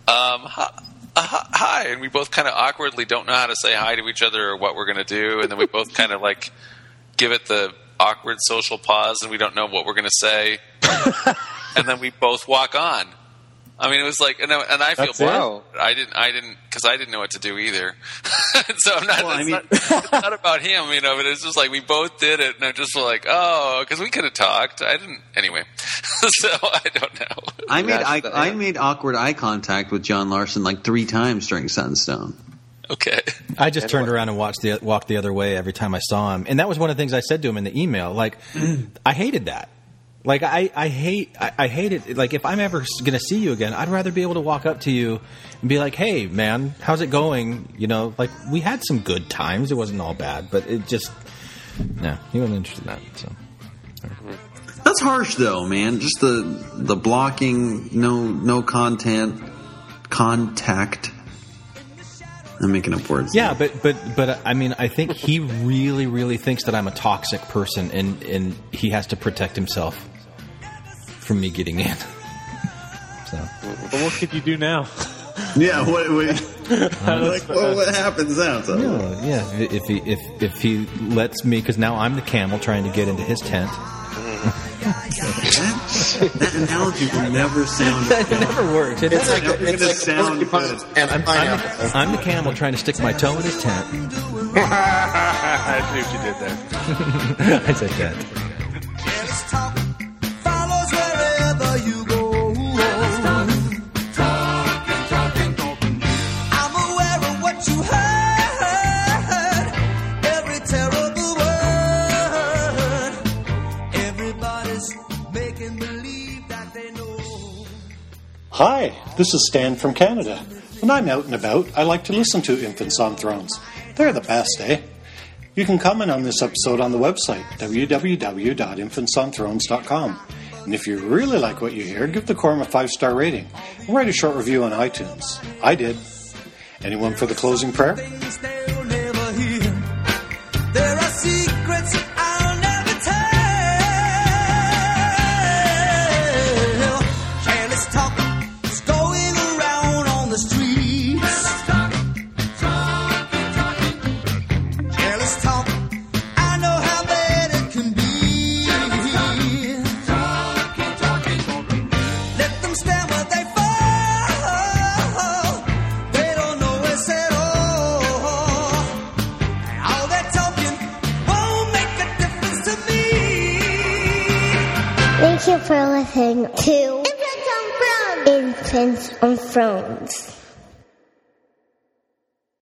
hi, and we both kind of awkwardly don't know how to say hi to each other or what we're going to do, and then we both kind of give it the awkward social pause, and we don't know what we're going to say, and then we both walk on. I mean, it was and I feel bad. I didn't because I didn't know what to do either. So I'm not. It's not about him, but it's just we both did it, and I'm just because we could have talked. I didn't anyway. So I don't know. I made awkward eye contact with John Larson 3 times during Sunstone. Okay. I just turned around and walked the other way every time I saw him. And that was one of the things I said to him in the email. I hated that. I hate it. If I'm ever going to see you again, I'd rather be able to walk up to you and be like, hey, man, how's it going? We had some good times. It wasn't all bad. But it just, no, he wasn't interested in that. So. That's harsh, though, man. Just the blocking, no contact. I'm making up words. Yeah, but I mean, I think he really, really thinks that I'm a toxic person, and he has to protect himself from me getting in. So, but what could you do now? Yeah, what happens now? So. No, yeah, if he lets me, because now I'm the camel trying to get into his tent. That analogy will never sound. It never works. It's like sound good. And I'm the camel trying to stick my toe in his tent. I see what you did there. I said that. Follows wherever you go. I'm aware of what you heard. Every terrible word. Everybody's making believe that they know. Hi, this is Stan from Canada. When I'm out and about, I like to listen to Infants on Thrones. They're the best, eh? You can comment on this episode on the website, www.infantsonthrones.com. And if you really like what you hear, give the Quorum a 5-star rating and write a short review on iTunes. I did. Anyone for the closing prayer? They'll never hear. There are secrets I'll never tell. Careless talk is going around on the streets. Careless talk, I know how bad it can be. Let them stand where they fall. They don't know us at all. All that talking won't make a difference to me. Thank you for listening to Infants on Thrones.